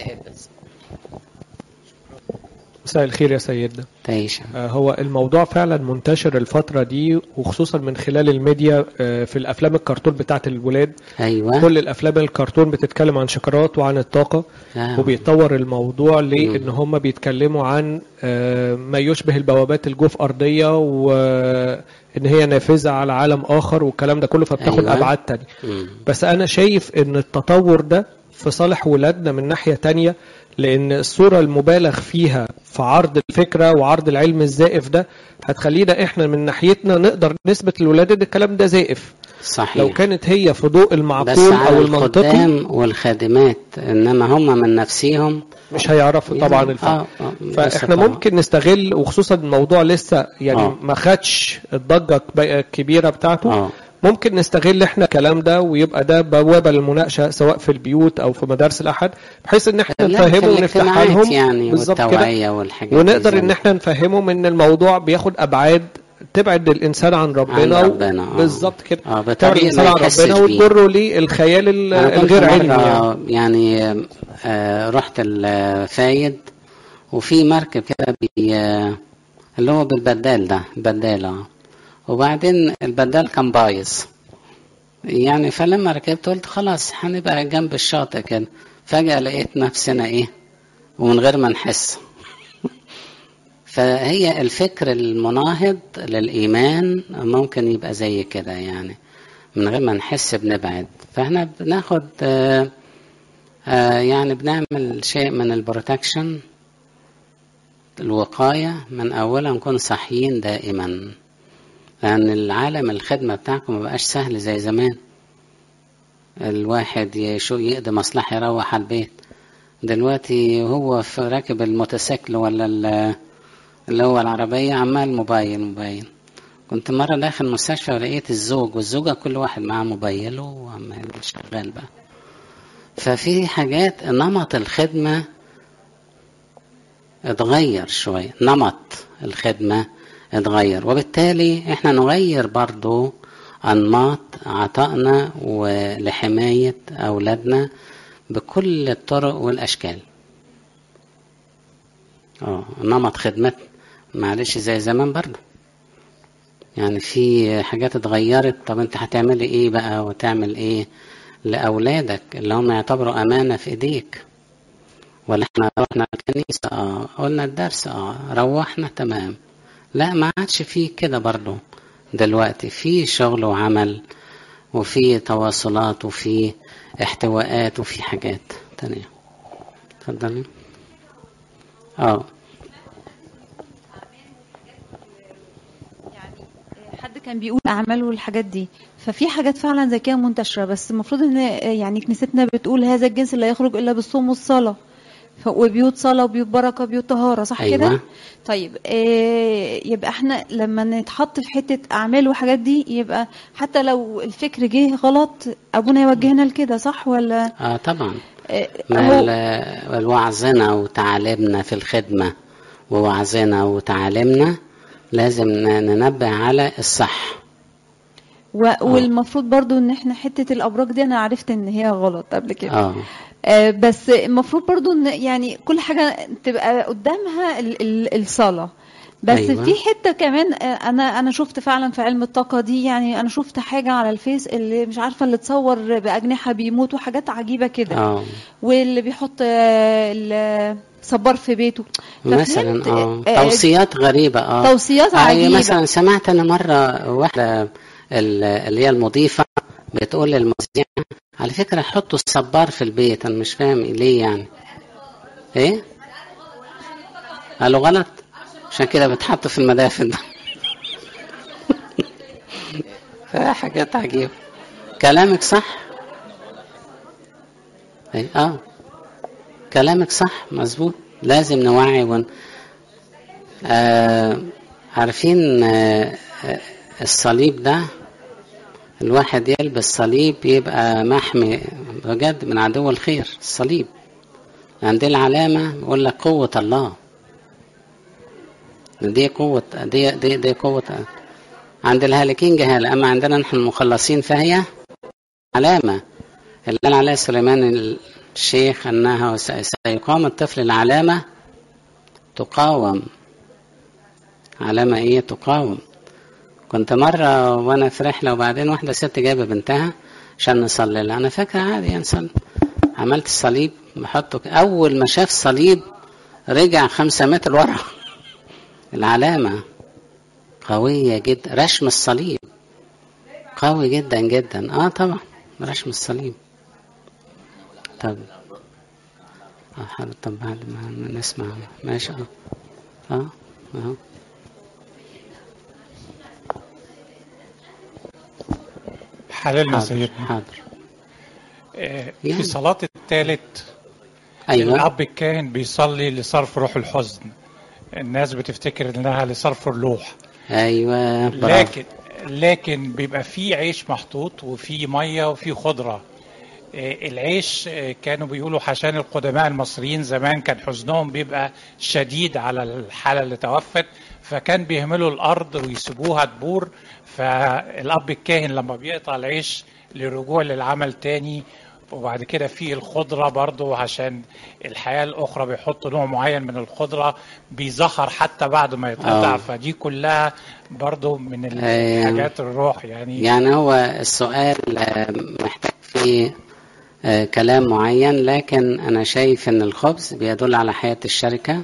مساء الخير يا سيدنا. تعيش. آه هو الموضوع فعلا منتشر الفترة دي، وخصوصا من خلال الميديا آه في الأفلام الكرتون بتاعت الولاد. أيوة. كل الأفلام الكرتون بتتكلم عن شكرات وعن الطاقة. آه. وبيطور الموضوع لأن هم بيتكلموا عن آه ما يشبه البوابات الجوف أرضية، وإن هي نافذة على عالم آخر والكلام ده كله، فبتاخد أيوة. أبعاد تانية. مم. بس أنا شايف إن التطور ده في صالح ولادنا من ناحية تانية، لأن الصورة المبالغ فيها في عرض الفكرة وعرض العلم الزائف ده هتخلينا إحنا من ناحيتنا نقدر نثبت للولاد إن الكلام ده زائف. صحيح. لو كانت هي في ضوء المعقول أو المنطقي. بس على الخدام والخادمات، إنما هم من نفسهم مش هيعرفوا طبعا الفرق. آه آه فإحنا طبعا. ممكن نستغل، وخصوصا الموضوع لسه يعني آه. ما خدش الضجة الكبيرة بتاعته. آه. ممكن نستغل احنا الكلام ده ويبقى ده بوابه للمناقشه سواء في البيوت او في مدارس الاحد، بحيث ان احنا نفهمهم ونفتح لهم يعني بالظبط كده، ونقدر ان احنا نفهمهم ان الموضوع بياخد ابعاد تبعد الانسان عن ربنا, عن ربنا. آه. بالظبط كده. آه تبعد الانسان عن ربنا وتجره للخيال الغير علمي. يعني, يعني آه رحت الفايد وفي مركب كده اللي هو بالبدال ده البدال اه وبعدين البدال كان بايظ يعني، فلما ركبت قلت خلاص هنبقى جنب الشاطئ كده، فجأة لقيت نفسنا ايه ومن غير ما نحس. فهي الفكر المناهض للإيمان ممكن يبقى زي كده يعني، من غير ما نحس بنبعد. فاحنا بناخد آآ آآ يعني بنعمل شيء من البروتكشن، الوقاية، من أولا نكون صحيين دائما، لأن العالم الخدمة بتاعكم ما بقاش سهل زي زمان. الواحد يشو يقضي مصلحة يروح على البيت، دلوقتي هو في راكب الموتوسيكل ولا اللي هو العربية عمال موبايل موبايل. كنت مرة داخل مستشفى ولقيت الزوج والزوجة كل واحد معاه موبايله وعمال شغال بقى. ففي حاجات نمط الخدمة اتغير شوية، نمط الخدمة اتغير، وبالتالي احنا نغير برضو انماط عطائنا ولحماية اولادنا بكل الطرق والاشكال. اه نمط خدمة معلش زي زمان برضو يعني، في حاجات اتغيرت. طب انت هتعمل ايه بقى وتعمل ايه لاولادك اللي هم يعتبروا امانة في ايديك؟ ولا احنا رحنا الكنيسة اه قلنا الدرس اه روحنا تمام؟ لا ما عادش فيه كده برضو. دلوقتي في شغل وعمل وفي تواصلات وفي احتواءات وفي حاجات تانية. اتفضلي. اه يعني حد كان بيقول اعمال والحاجات دي، ففي حاجات فعلا زي كده منتشره، بس المفروض ان يعني كنيستنا بتقول هذا الجنس لا يخرج الا بالصوم والصلاه، وبيوت صلاة وبيوت بركة وبيوت طهارة، صح أيوة. كده؟ طيب إيه يبقى احنا لما نتحط في حتة أعمال وحاجات دي، يبقى حتى لو الفكر جه غلط أبونا يوجهنا لكده، صح ولا؟ اه طبعا. إيه ما الوعظنا وتعاليمنا في الخدمة ووعظنا وتعاليمنا لازم ننبه على الصح. والمفروض برضو ان احنا حتة الأبراج دي انا عرفت ان هي غلط قبل كده. اه آه بس المفروض برضو ان يعني كل حاجة تبقى قدامها الصلاة. بس أيوة. في حتة كمان انا انا شفت فعلا في علم الطاقة دي، يعني انا شفت حاجة على الفيس اللي مش عارفة اللي تصور بأجنحة بيموت وحاجات عجيبة كده. اه واللي بيحط صبار في بيته مثلا. اه توصيات غريبة. اه توصيات عجيبة. آه مثلا سمعت انا مرة واحدة اللي هي المضيفة بتقول للمذيع على فكرة حطوا الصبار في البيت. انا مش فاهم ليه يعني. ايه قالوا غلط عشان كده بتحط في المدافن. حاجات عجيبة. كلامك صح. ايه اه كلامك صح مظبوط، لازم نوعي ون... آه عارفين آه الصليب ده، الواحد يلبس صليب يبقى محمي بجد من عدو الخير. الصليب عندي العلامة بيقول لك قوة الله، دي قوة دي دي, دي قوة. عند الهالكين جهالة، أما عندنا نحن المخلصين فهي علامة. اللي قال عليه سليمان الشيخ أنها سيقام الطفل العلامة تقاوم. علامة إيه؟ تقاوم. كنت مرة وأنا في رحلة وبعدين واحدة ست جايبة بنتها عشان نصلي لها، أنا فاكرة عادي يعني نصلي، عملت الصليب بحطه، أول ما شاف صليب رجع خمسة متر ورا. العلامة قوية جدا، رشم الصليب قوي جدا جدا. اه طبعا رشم الصليب. طب اه طب بعد ما نسمع ماشي. اه اه اه حللنا سيدنا. حاضر. آه في صلاة الثالث أيوة. الأب الكاهن بيصلي لصرف روح الحزن، الناس بتفتكر انها لصرف الروح. ايوه لكن لكن بيبقى في عيش محطوط وفي ميه وفي خضره. العيش كانوا بيقولوا عشان القدماء المصريين زمان كان حزنهم بيبقى شديد على الحاله اللي توفت، فكان بيهملوا الارض ويسيبوها تبور. فالاب الكاهن لما بيقطع العيش للرجوع للعمل تاني، وبعد كده في الخضرة برضو عشان الحياة الأخرى بيحطوا نوع معين من الخضرة بيظهر حتى بعد ما يتقطع. أوه. فدي كلها برضو من الحاجات الروح يعني. يعني هو السؤال محتاج فيه كلام معين، لكن أنا شايف أن الخبز بيدل على حياة الشركة،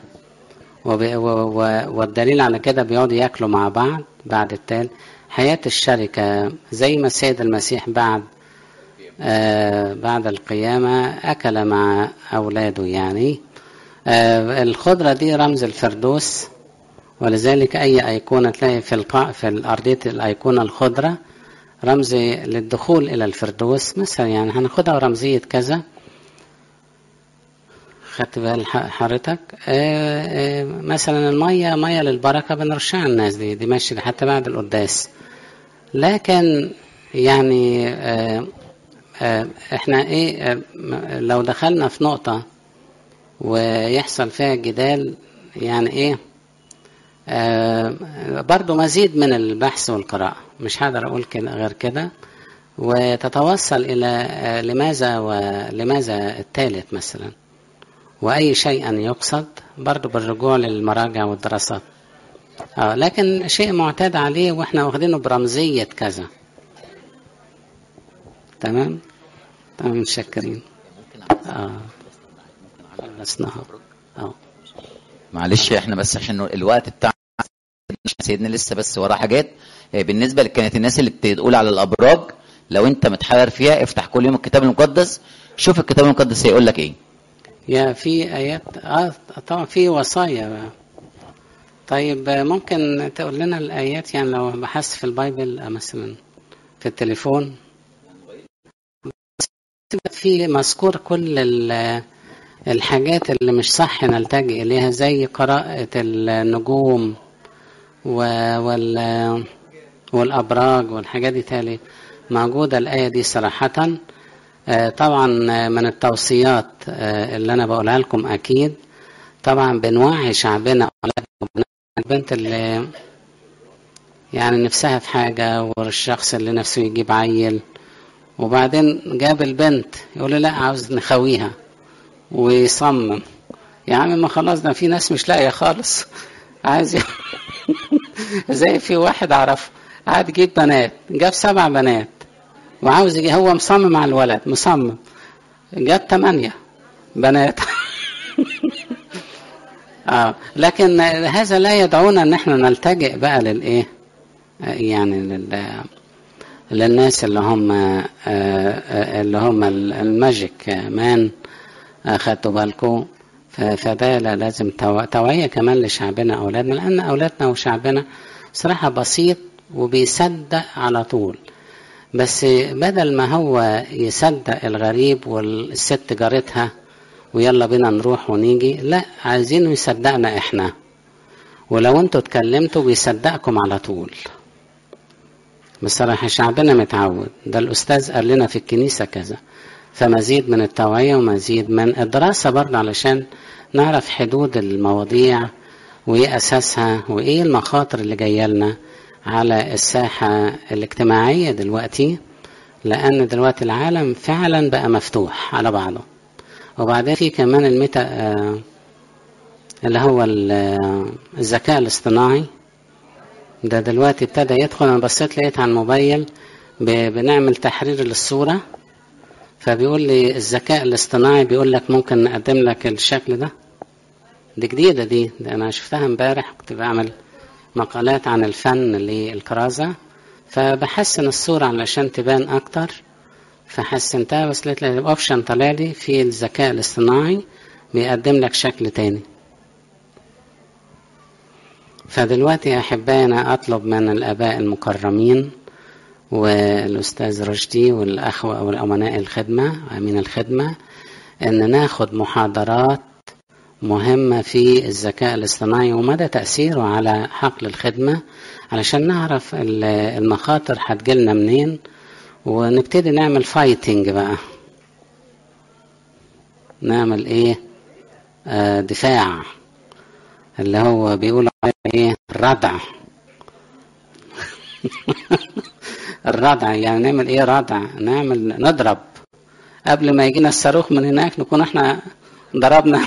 والدليل على كده بيقعدوا يأكلوا مع بعض بعد التالي. حياة الشركة زي ما السيد المسيح بعد آه بعد القيامة أكل مع أولاده يعني. آه الخضرة دي رمز الفردوس، ولذلك أي أيقونة تلاقي في القاع في الأرضية الأيقونة الخضرة رمز للدخول إلى الفردوس. مثلا يعني هناخدها رمزية كذا، خدت بال حضرتك؟ آه آه مثلا المية مية للبركة بنرشها الناس، دي دي ماشية حتى بعد القداس. لكن يعني آه احنا ايه لو دخلنا في نقطة ويحصل فيها جدال يعني ايه اه برضو مزيد من البحث والقراءة، مش هقدر اقول كده غير كده، وتتوصل الى اه لماذا ولماذا الثالث مثلا، واي شيء أن يقصد برضو بالرجوع للمراجع والدراسات. اه لكن شيء معتاد عليه واحنا واخدينه برمزية كذا. تمام تمام متشكرين. اه خلصناها. اه معلش احنا بس عشان الوقت بتاعنا سيدنا لسه بس وراه حاجات. بالنسبه لكانت الناس اللي بتقول على الابراج، لو انت متحير فيها افتح كل يوم الكتاب المقدس، شوف الكتاب المقدس هيقول لك ايه. يا في ايات اه طبعا في وصايا. طيب ممكن تقول لنا الايات يعني لو بحثت في البايبل مثلا في التليفون في مذكور كل الحاجات اللي مش صح نلتجئ إليها، زي قراءة النجوم والأبراج والحاجات دي. تالي موجودة الآية دي صراحة. طبعا من التوصيات اللي أنا بقولها لكم أكيد طبعا بنوعي شعبنا، البنت اللي يعني نفسها في حاجة والشخص اللي نفسه يجيب عيل وبعدين جاب البنت يقول له لا عاوز نخويها ويصمم. يا عم ما خلاص ده في ناس مش لاقيه خالص عايز زي في واحد اعرفه قاعد يجيب بنات، جاب سبع بنات وعاوز يجي، هو مصمم على الولد مصمم، جاب ثمانية بنات اه لكن هذا لا يدعونا ان احنا نلتجئ بقى للايه يعني لل للناس اللي هم اللي هم الماجيك مان. اخدتوا بالكم؟ فده لازم توعية كمان لشعبنا أولادنا، لأن أولادنا وشعبنا صراحة بسيط وبيصدق على طول. بس بدل ما هو يصدق الغريب والست جارتها ويلا بينا نروح ونيجي، لا، عايزينه يصدقنا احنا، ولو انتوا اتكلمتوا بيصدقكم على طول. بصراحة شعبنا متعود، ده الأستاذ قال لنا في الكنيسة كذا، فمزيد من التوعية ومزيد من الدراسة برضه علشان نعرف حدود المواضيع وإيه أساسها وإيه المخاطر اللي جاية لنا على الساحة الاجتماعية دلوقتي، لأن دلوقتي العالم فعلا بقى مفتوح على بعضه. وبعدين في كمان الميتا آه اللي هو الذكاء الاصطناعي ده دلوقتي ابتدى يدخل. انا بصيت لقيت على الموبايل بنعمل تحرير للصورة، فبيقول لي الذكاء الاصطناعي بيقول لك ممكن نقدم لك الشكل ده. دي جديدة دي, دي انا شفتها امبارح، كنت بعمل مقالات عن الفن للكرازة، فبحسن الصورة علشان تبان اكتر، فحسنتها. بس لقيت لي اوبشن طلع لي في الذكاء الاصطناعي بيقدم لك شكل تاني. فدلوقتي يا أحبائي أنا أطلب من الآباء المكرمين والأستاذ رشدي والأخوة والأمناء الخدمة أمين الخدمة أن ناخد محاضرات مهمة في الذكاء الاصطناعي ومدى تأثيره على حقل الخدمة، علشان نعرف المخاطر هتجيلنا منين، ونبتدي نعمل فايتنج بقى، نعمل إيه آه دفاع، اللي هو بيقول ايه الردع. الردع يعني نعمل ايه ردع، نعمل نضرب قبل ما يجينا الصاروخ من هناك نكون احنا ضربنا.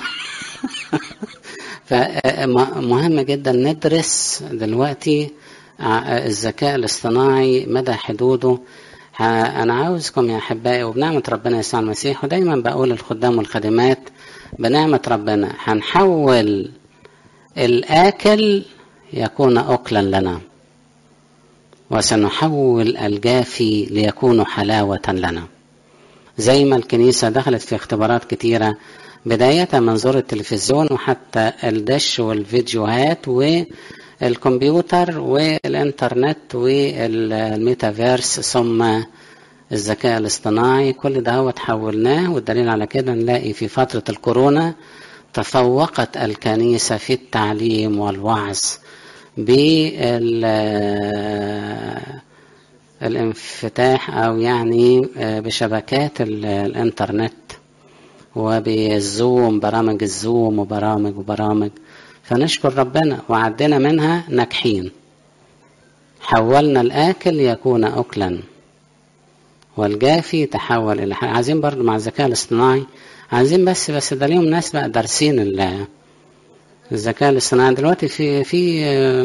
فمهم جدا ندرس دلوقتي الذكاء الاصطناعي مدى حدوده. انا عاوزكم يا احبائي وبنعمة ربنا يسوع المسيح، ودايما بقول الخدام والخادمات بنعمة ربنا هنحول الآكل يكون أكلا لنا، وسنحول الجافي ليكون حلاوة لنا. زي ما الكنيسة دخلت في اختبارات كتيرة، بداية منظور التلفزيون وحتى الدش والفيديوهات والكمبيوتر والإنترنت والميتافيرس ثم الذكاء الاصطناعي، كل ده هو تحولناه. والدليل على كده نلاقي في فترة الكورونا تفوقت الكنيسة في التعليم والوعظ بالانفتاح أو يعني بشبكات الانترنت وبالزوم، برامج الزوم وبرامج وبرامج. فنشكر ربنا وعدنا منها ناجحين، حولنا الآكل يكون أكلا والجافي تحول إلى حاجة. عايزين برضو مع الذكاء الاصطناعي، عايزين بس بس ده ليهم ناس بقى دارسين الذكاء الاصطناعي دلوقتي. في في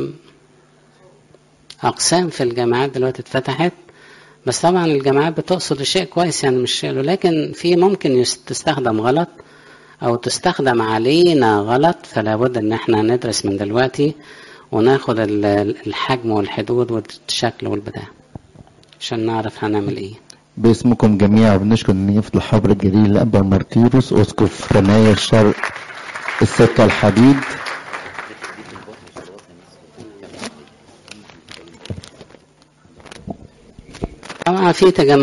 أقسام في الجامعات دلوقتي اتفتحت، بس طبعا الجامعات بتقصد الشيء كويس يعني مش شيء، لكن في ممكن تستخدم غلط أو تستخدم علينا غلط. فلا بد إن احنا ندرس من دلوقتي وناخد الحجم والحدود والشكل والبداية عشان نعرف هنعمل ايه. باسمكم جميعا بنشكر نيافة الحبر الجليل الأنبا مارتيروس أسقف ثنايا الشرق السكة الحديد. طبعا في تجمع